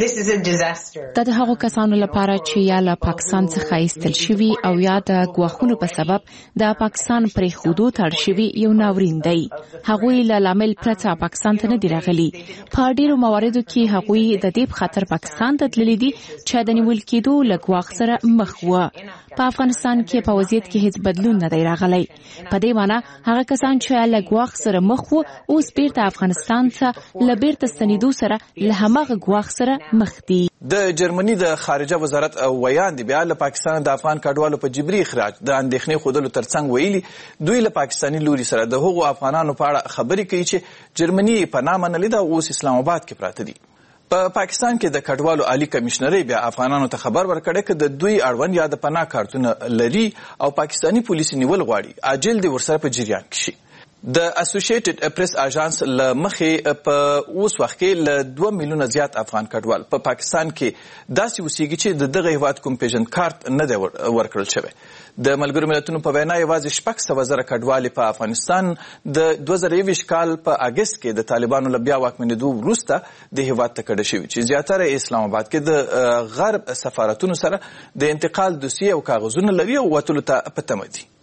دا د هغو کسانو لپاره چې یا له پاکستان څخه ایستل شوي او یا د ګواښونو په سبب د پاکستان پرېښودو ته اړ شوي یو ناورین دی. هغوی له لامل پرته پاکستان ته نه دي راغلي. په ډېرو مواردو کې هغوی د دې په خاطر پاکستان ته تللي دي چې د نیول کېدو له ګواښ سره مخ وه. په افغانستان کې په وضعیت کې هیڅ بدلون نه دی راغلی. په دې معنی هغه کسان چې له ګواښ سره مخ وو اوس بیرته افغانستان ته له بیرته ستنېدو سره له هماغه ګواښ سره مخ دي. د جرمني د خارجه وزارت ویان دی بیا له پاکستان د افغان کډوالو په جبري اخراج د اندېښنې ښودلو ترڅنګ ویلي دوی له پاکستاني لوري سره د هغو افغانانو په اړه خبرې کوي چې جرمني یې پناه منلې ده او اوس اسلام آباد کې پراته دي. په پا پاکستان کې د کډوالو عالی کمشنري بیا افغانانو ته خبر ورکړی چې د دوی اړوند یا د پناه کارتونه لري او پاکستاني پولیس نیول غواړي عاجل دې ورسره په جریان کې شي. د اسوسییټډ پریس اژانس له مخې په اوس وخت کې له دوه میلیونه زیات افغان کډوال په پا پاکستان کې داسې اوسېږي چې د دغه هیواد کوم پیژند کارت نه دی ورکړل شوی. د ملګرو ملتونو په وینا یوازې شپږ سوه زره کډوالې په افغانستان د دوه زره یوویشت کال په اګست کې د طالبانو له بیا واکمنېدو وروسته د هیواد ته کډه شوي چې زیاتره اسلام آباد کې د غرب سفارتونو سره د انتقال دوسیې او کاغذونه لري او وتلو ته په تمه دي.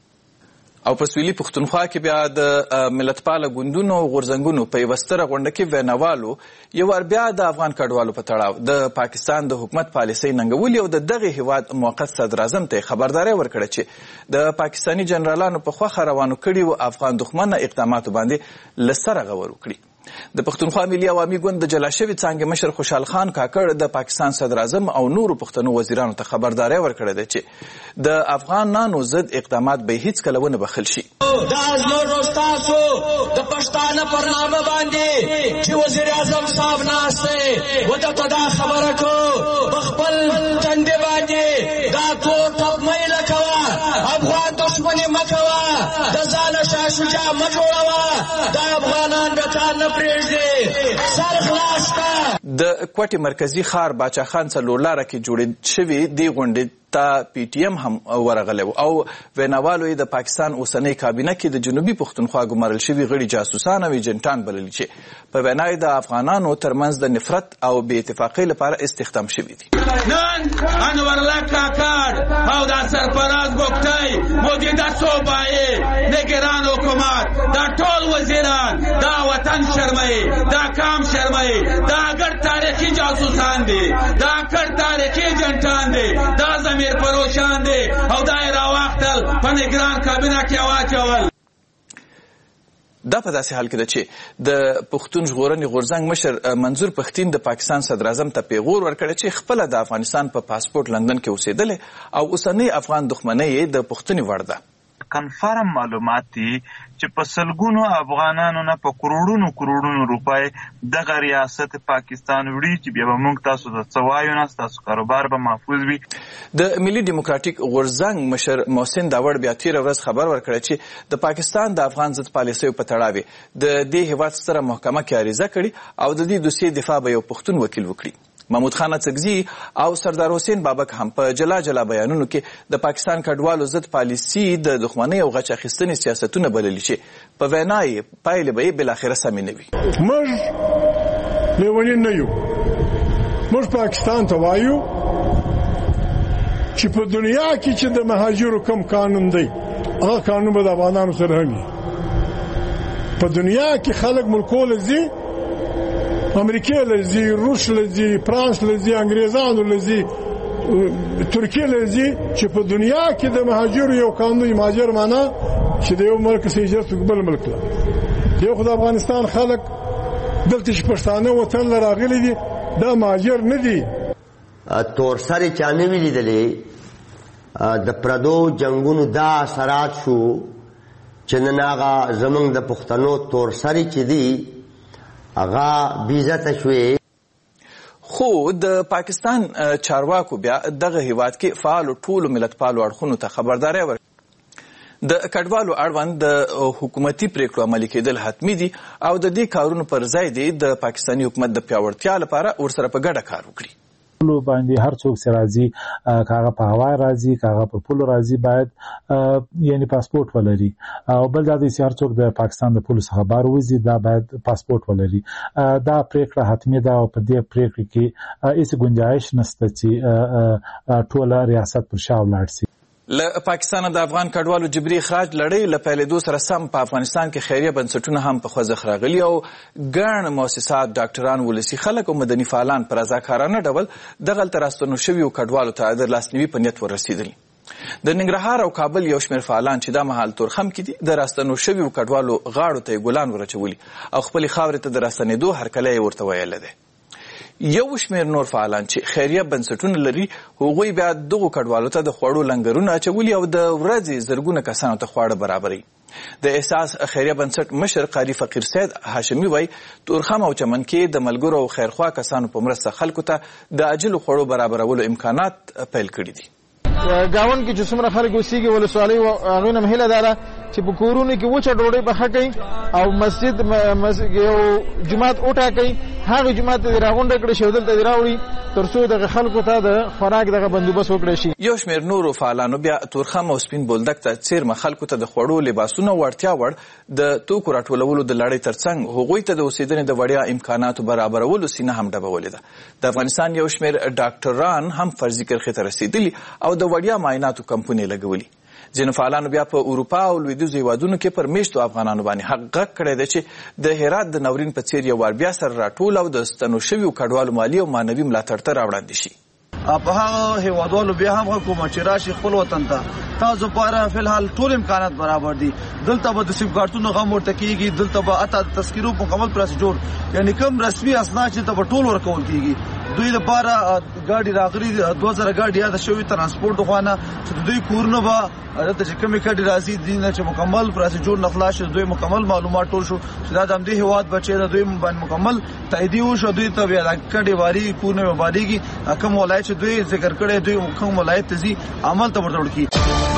او په سویلي پښتونخوا کې بیا د ملتپاله ګوندونو غورځنګونو په یوه ستره غونډه کې ویناوالو یو وار بیا د افغان کډوالو په تړاو د پاکستان د حکومت پالیسۍ ننګولې او د دغه هیواد موقت صدراعظم ته خبرداری ورکړه چې د پاکستاني جنرالانو په خوښه روانو کړي و افغان دښمنه اقداماتو باندې له سره غور وکړي. د پښتونخوا ملي عوامي ګوند د جلا شوي څانګې مشر خوشحال خان کاکړ د پاکستان صدراعظم او نورو پښتنو وزیرانو ته خبرداری ورکړې ده چې د افغانانو ضد اقدامات به هیڅکله ونه بخښل شي. دا زموږ ستاسو د پښتانه پر نامه باندې چې وزیر اعظم صاحب ناست دی ورته دا خبره کو په خپل تندې باندې دا تور ټپ میله کوه افغان دښمني مه کوه د ځانه شاه شجاع مه جوړوه دا افغانان به تا نه پرېږدي سر خلاص کړه. د کوټې مرکزي ښار باچا خان څلور لاره کې جوړې شوې دې غونډې ته پی ټي ایم هم ورغلی و او ویناوالو یې د پاکستان اوسنۍ کابینه کې د جنوبي پښتونخوا ګمارل شوي غړي جاسوسان او ایجنټان بللي چې په وینا یې د افغانانو ترمنځ د نفرت او بې اتفاقۍ لپاره استخدام شوي دي. نن انورالله کاکړ او دا سرفراز ګوکتۍ موجوده صوبایي نگران حکومت دا ټول وزیران دا وطن شرموي دا قام شرموي دا ګډ تاریخي جاسوسان دي دا ګډ تاریخي ایجنټان دي دا زمین پروشان دی او دا یې راواختل په نگران کابینه کې واچول. دا په داسې حال کې ده چې د پښتون ژغورنې غورځنګ مشر منظور پښتین د پاکستان صدراعظم ته پیغور ورکړی چې خپله د افغانستان په پاسپورټ لندن کې اوسېدلی او اوسنۍ افغان دښمنۍ یې د پوښتنې وړ ده. کنفرم معلومات دي چې په سلګونو افغانانو نه په کروڑونو کروڑونو روپۍ دغه ریاست پاکستان وړي چې بیا به موږ تاسو ته څه وایو نه ستاسو کاروبار به محفوظ وي. د ملي ډیموکراتیک غورځنګ مشر محسن داوړ بیا تېره ورځ خبر ورکړی چې د پاکستان د افغان ضد پالیسیو په تړاو د دې هیواد ستره محکمه کې عریضه کړې او د دې دوسیې دفاع به یو پښتون وکیل وکړي. محمود خان اڅکزي او سردار حسین بابک هم په جلا جلا بیانونو کې د پاکستان کډوالو ضد پالیسي د دښمنۍ او غچ اخیستنې سیاستونه بللي چې په وینا یې پایلې به یې بالاخره سمې نه وي. موږ لیوني نه یو. موږ پاکستان ته وایو چې په دنیا کې چې د مهاجرو کم قانون دی هغه قانون به د افغانانو سره هم وي. په دنیا کې خلک ملکونه ځي امریکا لزی روس لزی فرانس لزی انګریزانو لزی ترکیه لزی چې په دنیا کې د مهاجر یو قانوني مهاجر معنا چې د یو ملک څخه هجرت بل ملک ته یو خدای افغانستان خلک دلته چې پښتانه وطن راغلي دي دا مهاجر نه دي. تور سره چانه ویلي دي د پردو جنگونو دا اثرات شو چې نن هغه زمونږ د پښتنو تور سره چې دي هغه بیزته شوې. خو د پاکستان چارواکو بیا دغه هیواد کې فعال ټولو ملتپالو اړخونو ته خبرداری ورکړه. د کډوالو اړوند د حکومتي پریکړو عملي کېدل حتمي دي او د دې کارونو پر ځای دی د پاکستاني حکومت د پیاوړتیا لپاره ورسره په ګډه کار وکړي. پلو باندې هر څوک چې راځي کاغه په هوا راځي کاغه په پلو راځي باید یعنی پاسپورت ولري او بل دا چې هر څوک د پاکستان د پولیسو خبر وځي دا باید پاسپورت ولري. دا پریکړه حتمي ده او په دې پریکړه کې هیڅ گنجائش نشته چې ټول ریاست پر شا ولاړ شي. له پاکستان د افغان کډوالو جبري اخراج لړۍ له پیلېدو سره سم په افغانستان کې خیریه بنسټونه هم په خوځښت راغلي او ګڼ مؤسسات، ډاکټران، ولسي خلک او مدني فعالان په رضاکارانه ډول دغلته راستنو شویو کډوالو ته د لاسنیوي په نیت ورسېدلي. د ننګرهار او کابل یو شمېر فعالان چې دا مهال تورخم کې دي د راستنو شویو کډوالو غاړو ته یې ګلان ورچولي او خپلې خاورې ته د راستنېدو هرکلی یې ورته ویلی دی. یو شمېر نور فعالان چې خیریه بنسټونه لري هغوی بیا دغو کډوالو ته د خوړو لنګرونه اچولي او د ورځې زرګونه کسانو ته خواړه برابروي. د احساس خیریه بنسټ مشر قاري فقیر سید هاشمي وایي تورخم او چمن کې د ملګرو او خیرخوا کسانو په مرسته خلکو ته د عاجلو خوړو برابرولو امکانات پیل کړي دي. گاون کې چې څومره خلک اوسېږي ولسوالۍ هغوی نه م هیله دا ده چې په کورونو کې وچه ډوډۍ پخه کوي او مسجد یو جومات وټاکئ، هغه جومات ته دې راغونډه کړي شي او دلته دې راوړي تر څو دغه خلکو ته د خوراک دغه بندوبست وکړی شي. یو شمېر نورو فعالانو بیا تورخم او سپین بولدک ته څیرمه خلکو ته د خوړو، لباسونو او اړتیا وړ د توکو راټولولو د لړۍ ترڅنګ هغوی ته د اوسېدنې د وړیا امکاناتو برابرولو سینه هم ډبولې ده. د افغانستان یو شمېر ډاکټران هم فرضي کرښې ته رسېدلي او د وړیا معایناتو کمپونې لګولي. ځینو فعالانو بیا په اروپا او لویدیځو هیوادونو کې پر میشتو افغانانو باندې حق غږ کړی دی چې د هرات د ناورین په څېر یو وار بیا سره راټول او د ستنو شویو کډوالو مالي او معنوي ملاتړ ته راوړاندې شي. په هغه هیوادوالو بیا هم حکومت چې راشي خپل وطن ته تاسو لپاره فلحال ټول امکانات برابر دي. دلته به د سیفګارډونو غم ورته کېږي، دلته به اته تذکیرو مکمل پروسیجر یعنی کوم رسمي اسناد چې ته به ټول ورکول کېږي. دوی لپاره ګاډي راغلي دوه زره ګاډي یاده شوي ترانسپورټ خوانه چې دوی کورونه به دلته چې کومې ګاډي راځي دي نه چې مکمل پروسیجر نه خلاص شي، دوی مکمل معلومات ټول شو چې دا د همدې هیواد بچی ده، دوی باندې مکمل تاییدیه وشو. دوی ته بیا ګاډي واري کورونه به بارېږي، کوم ولایت چې دوی ذکر کړی دوی کوم ولایت ته ځي عمل ته ورته وړي.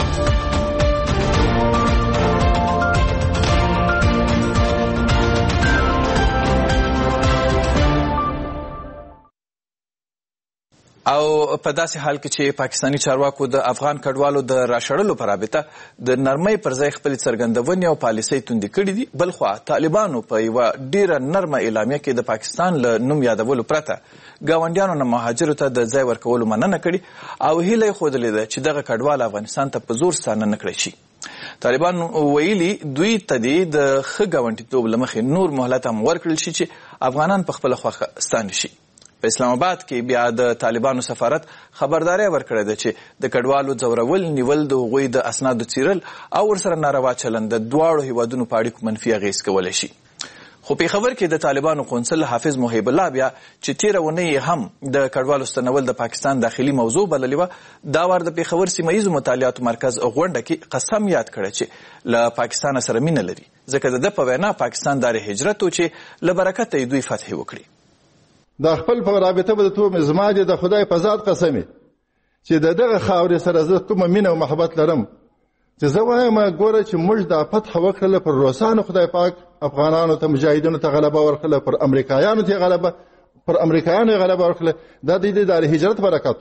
او په داسې حال کې چې پاکستاني چارواکو د افغان کډوالو د راشړلو په رابطه د نرمۍ پر ځای خپلې څرګندونې او پالیسۍ توندې کړي دي، بلخوا طالبانو په یوه ډیره نرمه اعلامیه کې د پاکستان له نوم یادولو پرته ګاونډیانو نه مهاجرو ته د ځای ورکولو مننه کړي او هیله یې ښودلې ده چې دغه کډوال افغانستان ته په زور ستانه نه کړی شي. طالبان ویلي دوی ته دې د ښه ګاونډیتوب له مخې نور مهلت هم ورکړل شي چې افغانان په خپله خوښه ستانه شي. په اسلام آباد کې بیا د طالبانو سفارت خبرداری ورکړی ده چې د کډوالو ځورول، نیول، د هغوی د اسنادو څیرل او ورسره ناروا چلند د دواړو هیوادونو په اړیکو منفي اغېز کولی شي. خو پېښور کې د طالبانو قونسل حافظ محب الله بیا چې تېره اونۍ هم د کډوالو ستنول د پاکستان داخلي موضوع بللې وه، دا وار د پېښور سیمه ییزو مطالعاتو مرکز غونډه کې قسم یاد کړی چې له پاکستانه سره مینه لري، ځکه د ده په وینا پاکستان دار هجرت و چې له برکته یې دوی فتحې وکړي. دا خپل په رابطه به د توم زما دې د خدای په ذات قسمي چې د دغه خاورې سره زه کومه مینه او محبت لرم چې زه وایم ګوره چې موږ دا فتح وکړله پر روسانو خدای پاک افغانانو ته مجاهدینو ته غلبه ورکړله، پر امریکایانو ته غلبه پر امریکایانو غلبه ورکړله، دا د دې د هجرت برکت.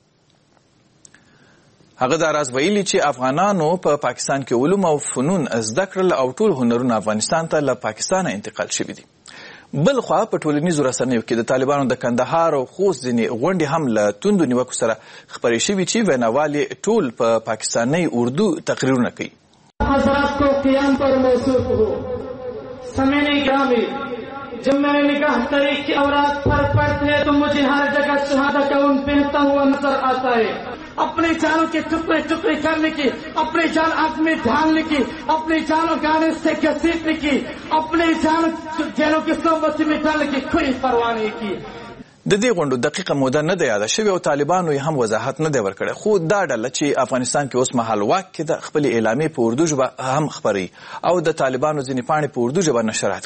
هغه دا راز ویلي چې افغانانو په پاکستان کې علوم او فنون زده کړل او ټول هنرونه افغانستان ته له پاکستانه انتقال شوي دي. بل خوا په ټولنیزو رسنیو کې د طالبانو د کندهار او خوست ځینې غونډې هم له توندو نیوکو سره خپرې شوي چې ویناوال یې ټول په پا پاکستاني اردو تقریرونه کوي. حضرات کو قیام پر موصوف ہو سمعین گرامی، جب میں نے نگاہ طریق کی اوراد پر پڑتے ہیں تو مجھے ہر جگہ شہادت کا ان پہنتا ہوا نظر آتا ہے. اپنے جانوں کے ٹکڑے ٹکڑے کرنے کی، اپنے جان آنکھ میں ڈھالنے کی، اپنے جانوں گانے سے گھسیٹنے کی، اپنے جان جانوں کے صحبت میں ڈالنے کی کوئی پرواہ نہیں کی. د دې غونډو دقیقه موده نه ده یاده شوې او طالبانو یې هم وضاحت نه دی ورکړی، خو دا ډله چې افغانستان کې اوس مهال واک کې ده خپلې اعلامیې په اردو ژبه هم خپروي او د طالبانو ځینې پاڼې په اردو ژبه نشرات کوي.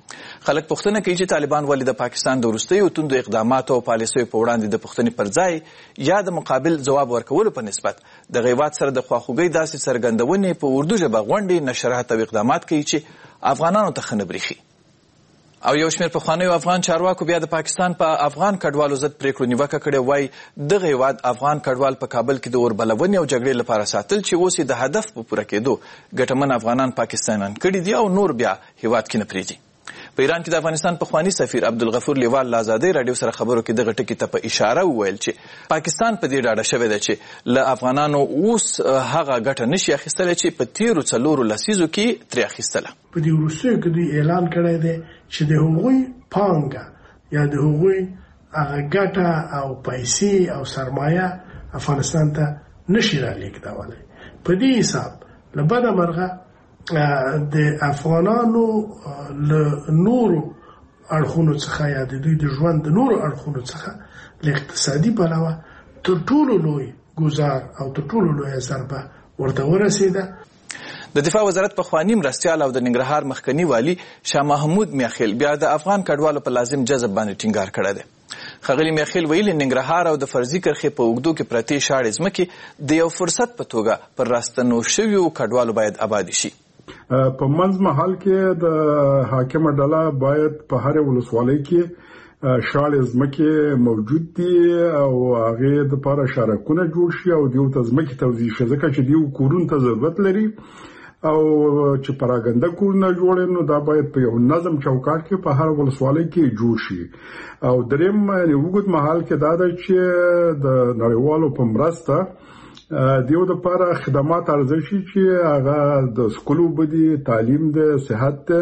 خلک پوښتنه کوي چې طالبان ولې د پاکستان د وروستیو توندو اقداماتو او پالیسیو په وړاندې د پوښتنې پر ځای یا د مقابل ځواب ورکولو په نسبت د غیبات سره د خواخوږۍ داسې څرګندونې په اردو ژبه غونډې نشرات او اقدامات کوي چې افغانانو ته ښه نه برېښي. او یو شمېر پخوانیو افغان چارواکو بیا د پاکستان په افغان کډوالو ضد پریکړو نیوکه کړې، وایي دغه هېواد افغان کډوال په کابل کې د اوربلونې او جګړې لپاره ساتل چې اوس یې د هدف په پوره کېدو ګټمن افغانان پاکستانیان کړي دي او نور بیا هېواد کې نه پرېږدي. په ایران کې د افغانستان پخوانی سفیر عبدالغفور لیوال له ازادۍ راډیو سره خبرو کې دغه ټکي ته په اشاره وویل چې پاکستان په دې ډاډه شوی دی چې له افغانانو اوس هغه ګټه نشي اخیستلی چې په تېرو څلورو لسیزو کې ترې اخیستله. په دې وروستیو کې دوی اعلان کړی دی چې د هغوی پانګه یا د هغوی هغه ګټه او پیسې او سرمایه افغانستان ته نشي رالېږدولی. په دې حساب له بده مرغه د افغانانو له نورو اړخونو څخه یا د دوی د ژوند د نورو اړخونو څخه له اقتصادي پلوه تر ټولو لوی ګزار او تر ټولو لویه ضربه ورته ورسېده. د دفاع وزارت پخوانی مرستیال او د ننګرهار مخکنی والی شاه محمود میاخیل بیا د افغان کډوالو په لازم جذب باندې ټینګار کړی دی. ښاغلي میاخیل ویلي ننګرهار او د فرضي کرښې په اوږدو کې پرتې شاړې ځمکې د یو فرصت په توګه پر راستنو شویو کډوالو باید آبادې شي. په منځ مهال کې د حاکمه ډله باید په هر ولسوالۍ کې شاړې ځمکې موجود دي او هغې دپاره شارکونه جوړ شي او دیو ته ځمکې توزیع شي، ځکه چې دیو کورونو ته ضرورت لري او چې پراګنده کورونه جوړ نو دا باید په یو نظم چوکاټ کې په هر ولسوالۍ کې جوړ شي. او دریم اوږد مهال کې دا ده چې د نړیوالو په مرسته دیو د پاره خدمات ارزشي چې هغه د سکولو بدی تعلیم د صحت ده.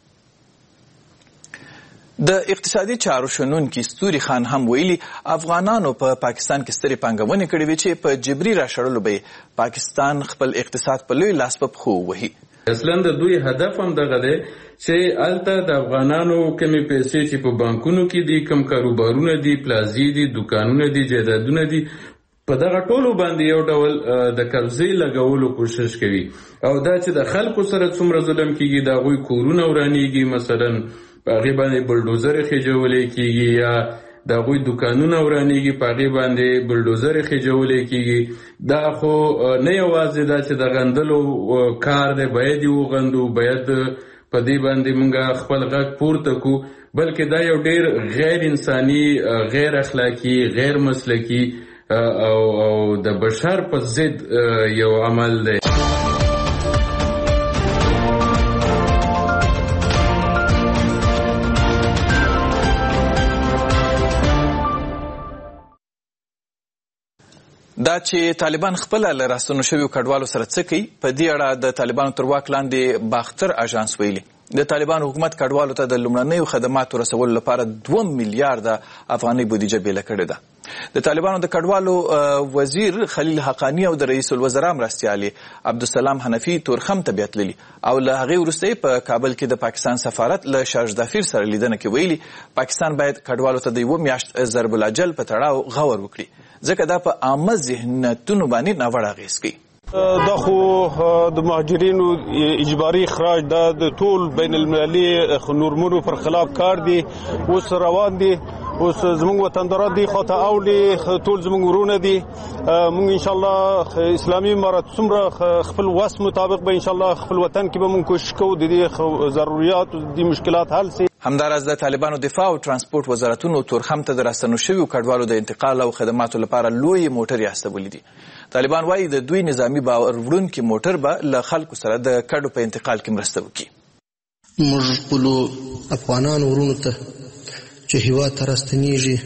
د اقتصادي چارو شنونکي ستوري خان هم ویلي افغانانو په پا پاکستان کې سترې پانګونې کړې وې چې په جبري راشړلو به پاکستان خپل اقتصاد په لوی لاس په پښو ووهي. اصلا د دوی هدف هم دغه دی چې هلته د افغانانو کمې پیسې چې په بانکونو کې دي، کم کاروبارونه دي، پلازي دي، دوکانونه دي، جایدادونه دي، په دغه ټولو باندې یو ډول د قبضې لګولو کوشش کوي. او دا چې د خلکو سره څومره ظلم کیږي، د هغوی کورونه ورانیږي، مثلا په هغې باندې بلډوزرې خېجولی کیږي یا د هغوی دوکانونه ورانیږي، په هغې باندې بلډوزرې خېجولی کیږي. دا خو نه یوازې دا چې د غندلو کار دی، باید یې وغندو، باید په دې باندې موږ خپل غږ پورته کړو، بلکې دا یو ډېر غیر انساني، غیر اخلاقي، غیر مسلکي او او د بشر په ضد یو عمل دی. دا چې طالبان خپله له راستنو شویو کډوالو سره څه کوي، په دې اړه د طالبانو تر واک لاندې باختر اژانس ویلي د طالبان حکومت کډوالو ته د لومړنیو خدماتو رسولو لپاره دوه میلیارده افغانۍ بودیجه بیله کړې ده. د طالبانو د کډوالو وزیر خلیل حقانی او د رئیس الوزرا مرستیال عبدالسلام حنفي تورخم ته بیتللي او له هغې وروسته په کابل کې د پاکستان سفارت له شارج دافیر سره لیدنه کې ویلي پاکستان باید کډوالو ته د یوه میاشت ضرب الاجل په تړاو غور وکړي، ځکه دا په عامه ذهنیتونو باندې ناوړه اغېز کوي. دا خو د مهاجرینو اجباري اخراج دا د ټول بین المللي نورمونو پر خلاف کار دی، اوس روان دی، اوس زموږ وطنداران دی خواته اوړي، ټول زموږ ورونه دي. موږ ان شاء الله اسلامي امارات څومره خپل وس مطابق به ان شاء الله خپل وطن کې به موږ کوشش کوو د دې ضرورت او د مشکلات حل شي. همداراز د طالبانو دفاع او ترانسپورت وزارتونو تورخم ته د راستنو شویو کډوالو د انتقال او خدماتو لپاره لوی موټرې استولې دي. طالبان وایي د دوی نظامي باور وړونکي موټر به له خلکو سره د کډو په انتقال کې مرسته وکړي. موږ خپلو افغانانو ورونو ته چې هېواد ته راستنېږي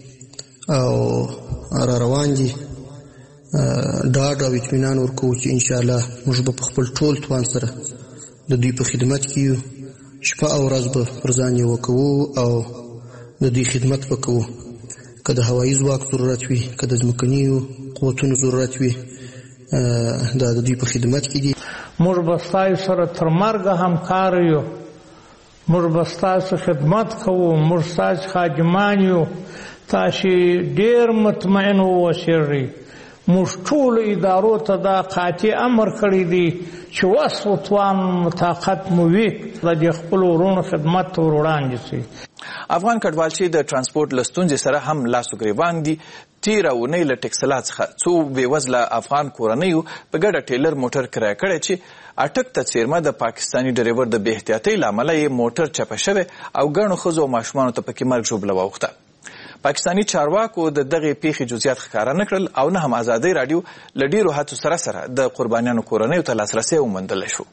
او را روان دي ډاډ او اطمینان ورکوو چې انشاءالله موږ به په خپل ټول توان سره د دوی په خدمت کې یو، شپه او ورځ به پر ځان یې وکوو او د دوی خدمت به کوو. که د هوایي ځواک ضرورت وي، که د ځمکنیو قوتونو ضرورت وي، دا د دوی په خدمت کې دي. موږ به ستاسو سره تر مرګه همکار یو، موږ به ستاسو خدمت کوو، موږ ستاسو خادمان یو. تاسو ډېر مطمئن اوسئ، موږ ټولو ادارو ته دا قاطع امر کړی دی چې وس او توان طاقت مو وي د دې خپلو وروڼو خدمت ته ور وړاندې شي. افغان کډوال چې د ترانسپورت له ستونزې سره هم لاس و ګریوان دي، تیره اونۍ له ټکسلا څخه څو بېوزله افغان کورنیو په ګډه ټیلر موټر کرایه کړی چې اټک ته څیرمه د پاکستاني ډریور د بې احتیاطۍ له امله یې موټر چپه شوی او ګڼو ښځو او ماشومانو ته پکې مرګ ژوبله واوښته. پاکستاني چارواکو د دغې پیښې جزئیات ښکاره نه کړل او نه هم ازادۍ راډیو له ډېرو هڅو سره سره د قربانیانو کورنیو ته لاسرسی وموندلی شو.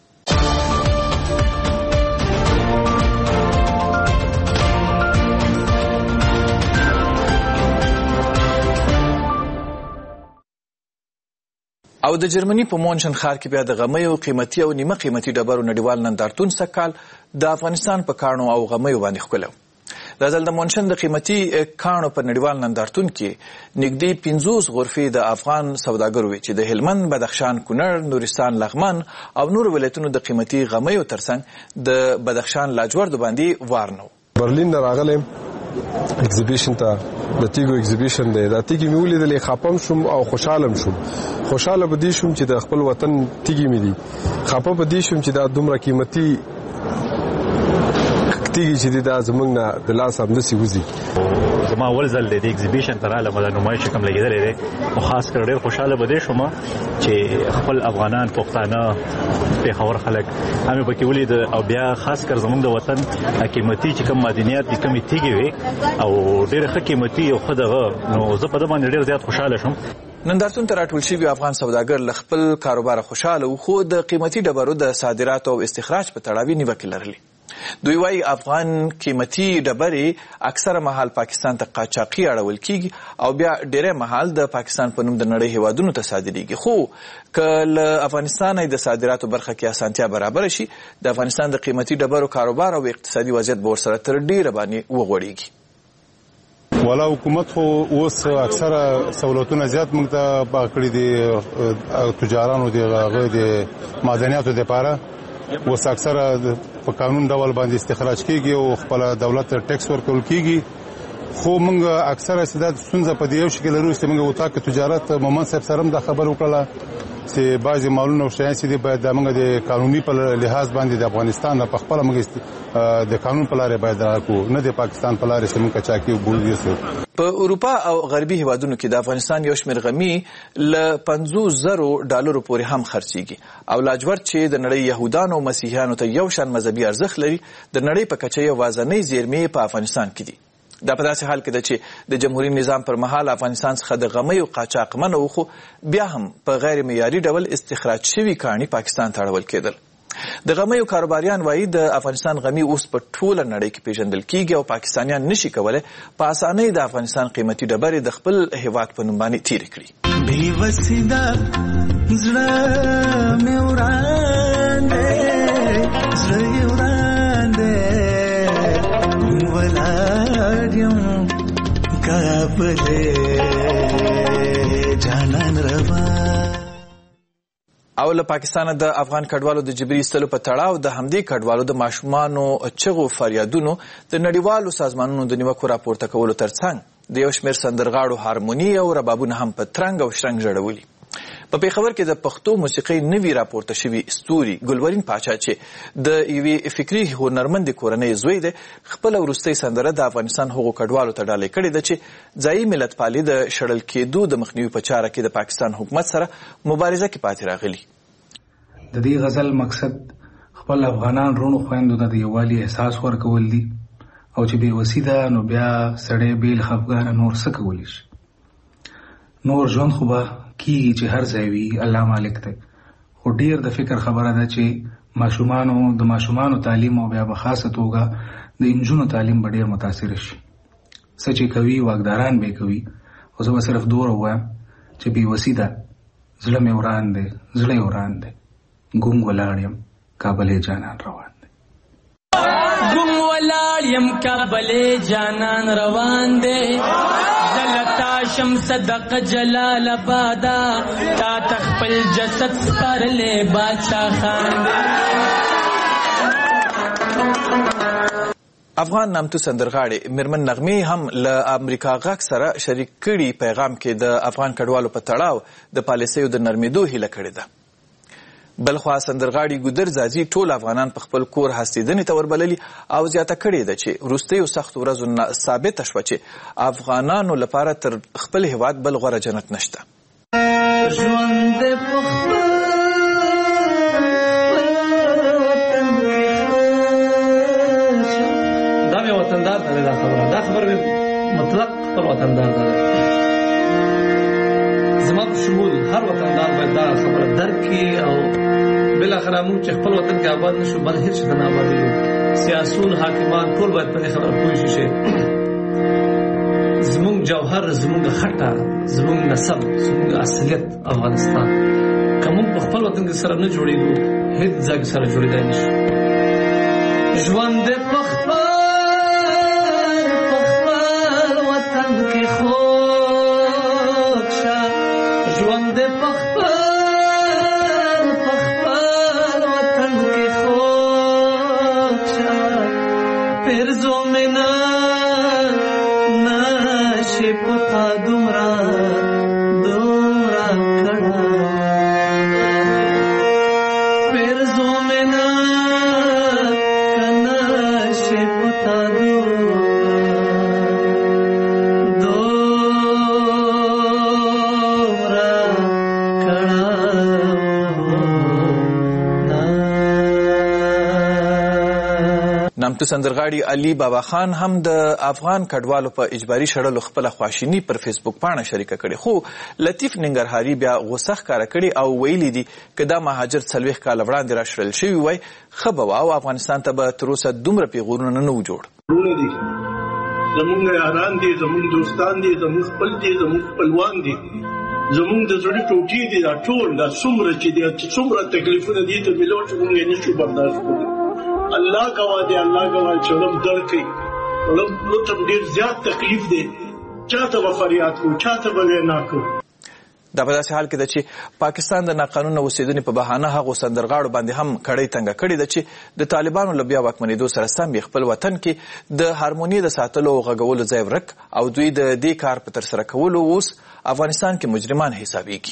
او د جرمني په مونشن ښار کې بیا د غمیو قیمتي او نیمه قیمتي ډبرو نړیوال نندارتون سږکال د افغانستان په کاڼو او غمیو باندې ښکلی و. دا ځل د مونشن د قیمتي کاڼو په نړیوال نندارتون کې نږدې پنځوس غرفې د افغان سوداګرو وې چې د هلمند، بدخشان، کونړ، نورستان، لغمان او نورو ولایتونو د قیمتي غمیو ترڅنګ د بدخشان لاجوردو باندې وار نه و. برلین نه راغلی اگزیبیشن ته، د تیګو اگزیبیشن دی. دا تیګې مې ولیدلې، خپم شوم او خوشحاله شوم. خوشحاله به دې شوم چې د خپل وطن تیګې مې دي، خپه به دې شوم چې دا دومره قیمتي تیګې چې دي دا زموږ نه د لاس همداسې وځي. زما اول ځل د دې اگزیبیشن ته رالم، د نمایش کوم لګېدلی دی، خو خاص کر ډېر خوشحاله به دې شوم چې خپل افغانان، پښتانه، پېښور خلک هم پکې ولید او بیا خاص کر زموږ د وطن قیمتي چې کوم معدنیات دي، کومې تیږې وې او ډېرې ښه قیمتي او ښه دغه، نو زه په ده باندې ډېر زیات خوشحاله شوم. نندارتون ته راټول شوي افغان سوداګر له خپل کاروباره خوشحاله وو، خو د قیمتي ډبرو د صادراتو او استخراج په تړاو یې نیوکې لرلې. دوی وايي افغان قیمتي ډبرې اکثره مهال پاکستان ته قاچاقي اړول کیږي او بیا ډېری مهال د پاکستان په نوم د نړۍ هیوادونو ته صادریږي. خو که له افغانستانه د صادراتو برخه کې اسانتیا برابره شي، د افغانستان د قیمتي ډبرو کاروبار او اقتصادي وضعیت به ورسره تر ډېره باندې وغوړېږي. والا حکومت خو اوس اکثره سہولتونه زیات موږ ته باغ کړي دي تجارانو د هغه د معدنیاتو لپاره. اوس اکثره په قانون ډول باندې استخراج کیږي او خپل دولت ټیکس ورکول کیږي، خو موږ اکثره استعداد ستونزه په دې یو شکل لرو چې موږ وتا کې تجارت مومن صاحب سره هم دا خبر وکړه چې بعضې مالونه او شیان چې دي باید موږ د قانوني په لحاظ باندې د افغانستان په خپله موږ د قانون په لارې باید راکړو، نه د پاکستان په لارې چې موږ قاچاقي وبولو. په اروپا او غربي هیوادونو کې د افغانستان یو شمېر غمي له پنځوس زرو ډالرو پورې هم خرڅېږي او لاجورد چې د نړۍ یهودانو او مسیحیانو ته یو شان مذهبي ارزښت لري، د نړۍ په کچه یوازینۍ زیرمې په افغانستان کې دي. دا په داسې حال کې ده چې د جمهوري نظام پر مهال افغانستان څخه د غمیو قاچاق منع و، خو بیا هم په غیر معیاري ډول استخراج شوي کاڼي پاکستان ته اړول کېدل. د غمیو کاروباریان وایي د افغانستان غمي اوس په ټوله نړۍ کې پیژندل کیږي او پاکستانیان نشي کولی په اسانۍ د افغانستان قیمتي ډبرې د خپل هیواد په نوم باندې تېرې کړي. او له پاکستانه د افغان کډوالو د جبري ایستلو په تړاو د همدې کډوالو د ماشومانو چغو فریادونو د نړیوالو سازمانونو د نیوکو راپورته کولو ترڅنګ د یو شمېر سندرغاړو هارموني او ربابونه هم په ترنګ او شرنګ ژړولي. په پېښور کې د پښتو موسیقۍ نوي راپورته شوي ستوري ګلورین پاچا چې د یوې فکري هنرمندې کورنۍ زوی دی، خپله وروستۍ سندره د افغانستان هغو کډوالو ته ډالۍ کړې ده چې ځایي ملتپالي د شړل کېدو د مخنیوي په چاره کې د پاکستان حکومت سره مبارزه کې پاتې راغلي. د دې غزل مقصد خپل افغانان رونو خویندو ته د یووالي احساس ورکول دي او چې بې وسي ده نو بیا سړی بېل خفګانه نور څه کولی شي. نور ژوند خو به کیږي چې هر ځای وي، الله مالک دی، خو ډېر د فکر خبره ده چې ماشومانو د ماشومانو تعلیم او بیا په خاصه توګه د انجونو تعلیم به ډېر متاثره شي. څه چې کوي واکداران به کوي، خو زه به صرف دومره ووایم چې بې وسي ده، زړه مې وران دی، زړه یې وران دی، ګونګ ولاړ یم کابل جانان روان دی. ګونګ ولاړ یم کابل جانان روان دی، زلتا شم صدق جلال آبادا تا تخپل جسد سپارلې بادشاہ خان. افغان نامتو سندرغاړي میرمن نغمې هم له امریکا غاک سره شریک کړي پیغام کې د افغان کډوالو په تړاو د پالیسیو د نرمیدو هیله کړې ده. بلخوا سندرغاړي ګودر زازي ټول افغانان په خپل کور هستیدنې ته وربللي او زیاته کړې ده چې وروستیو سختو ورځو ثابته شوه چې افغانانو لپاره تر خپل هیواد بل غوره جنت نشته. وطندار ته دا خبره دا خبره مطلق خپل وطندار ته زما په شمول هر وطندار باید دا خبره درک کړي او بالاخره موږ چې خپل وطن کې آباد نشو بل هیڅ څه نه آباد یو سیاسيون حاکمان ټول باید په خبره پوه شي چې زموږ جوهر زموږ خټه زموږ نسب زموږ اصلیت افغانستان کوم په خپل وطن کې سره نه جوړیږي هیڅ ځای سره جوړیدای نشي. ژوند په خپل کې خوښه ژوند په خپل په خپل وطن کې خوښه پرزو منا نشي پتا دومره دومره کړه پرزو منا نشي پتا نامتو سندرغاړي علي بابا خان هم د افغان کډوالو په اجباري شړلو خپل خواشینی پر فیسبوک پاڼه شریکه کړې خو لطیف ننګرهاري بیا غوسه ښکاره کړې او ویلي دي که دا مهاجر څلوېښت کاله وړاندې راشړل شوي وای ښه به وه او افغانستان ته به تر اوسه دومره پیغورونه نه وو جوړ. زمونږ یاران دي زمونږ دوستان دي زمونږ خپل دي زمونږ خپلوان دي زمونږ د زړه ټوټې دي دا ټول دا څومره چې دي څومره تکلیفونه دي ته ملو چې موږ یې نشو برداشت کولی. الله گواه دی الله گواه چې رب درکړي رب ته ډېر زیات تکلیف دی چاته به فریاد کوو چاته به وینا کوو. دا په داسې حال کې ده چې پاکستان د ناقانونه اوسېدنې په بهانه هغو سندرغاړو باندې هم کړۍ تنګه کړې ده چې د طالبانو له بیا واکمنېدو سره سم یې خپل وطن کې د هارموني د ساتلو او غږولو ځای ورک او دوی د دې کار په ترسره کولو اوس افغانستان کې مجرمان حسابېږي.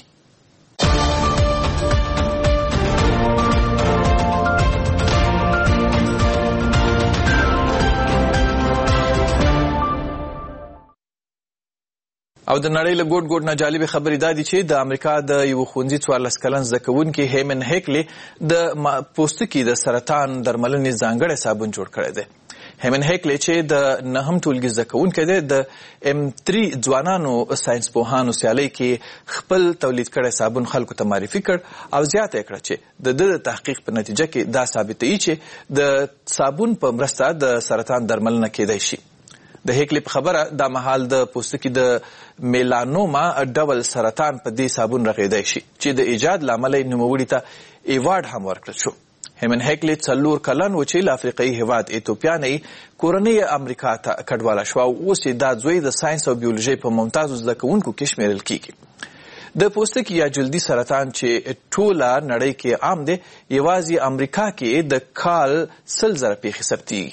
او د نړۍ له ګوټ ګوټ نه جالبې خبرې دا دي چې د امریکا د یو ښوونځي څوارلس کلن زده کوونکي هیمن هیکلي د پوستکي د سرطان درملنې ځانګړی صابون جوړ کړی دی. هیمن هیکلي چې د نهم ټولګي زده کوونکی دی د ام تری ځوانانو ساینس پوهانو سیالۍ کې خپل تولید کړی صابون خلکو ته معرفي کړ او زیاته یې کړه چې د ده د تحقیق په نتیجه کې دا ثابتوي چې د صابون په مرسته د سرطان درملنه کیدای شي. د هیکلي په خبره دا مهال د پوستکي د میلانوما ډول سرطان په دې صابون رغېدای شي چې د ایجاد له امله یې نوموړي ته ایوارډ هم ورکړل شو. هیمن هیکلي څلور کلن و چې له افریقایي هیواد ایتوپیا نه یې کورنۍ امریکا ته کډواله شوه او اوس یې دا زوی د ساینس او بیولوژۍ په ممتازو زده کوونکو کې شمیرل کیږي. د پوستکي یا جلدي سرطان چې ټوله نړۍ کې عام دی یوازې امریکا کې د کال سل زره پیښې ثبتېږي.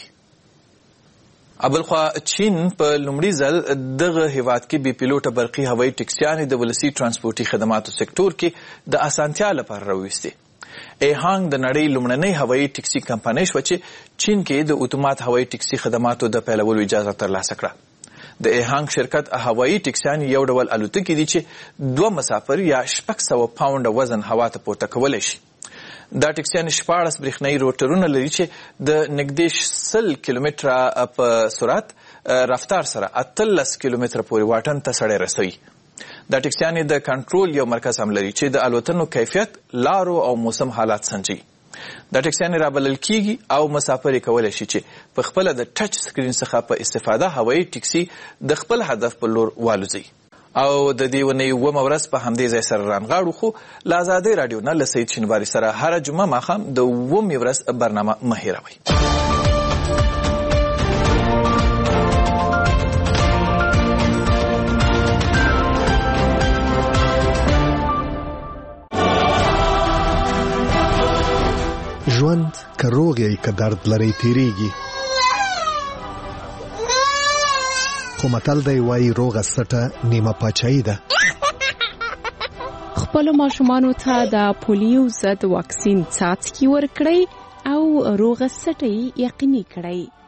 ابلخوا چین په لومړي ځل دغه هیواد کې بې پیلوټه برقي هوایي ټکسیانې د ولسي ترانسپورټي خدماتو سکتور کې د اسانتیا لپاره راوستې. ایهانګ د نړۍ لومړنۍ هوایي ټکسي کمپنۍ شوه چې چین کې د اتومات هوایي ټکسي خدماتو د پیلولو اجازه ترلاسه کړه. د ایهانګ شرکت هوایي ټکسیان یو ډول الوتکې دي چې دوه مسافر یا شپږ سوه پاونډه وزن هوا ته پورته کولی شي. دا ټکسیان شپاړس برېښنایي روټرونه لري چې د نږدې سل کیلومتره په سرعت رفتار سره اتلس کیلومتره پورې واټن ته سړی رسوي. دا ټکسیان د کنټرول یو مرکز هم لري چې د الوتنو کیفیت، لارو او موسم حالات سنجي. دا ټکسیان رابلل کیږي او مسافر یې کولی شي چې په خپله د ټچ سکرین څخه په استفاده هوایي ټکسي د خپل هدف په لور والوځي. او د دې ونې اوومه ورځ په همدې ځای سره رانغاړو خو له ازادۍ راډیو نه له سید شینواري سره هره جمعه ماښام د اوومې ورځ برنامه مه هېروئ. ژوند که روغ یې که درد لرئ تېرېږي خو متل دی وایي روغه سټه نیمه پاچاهي ده. خپلو ماشومانو ته د پولیو ضد واکسین څاڅکي ورکړئ او روغه سټه یې یقیني کړئ.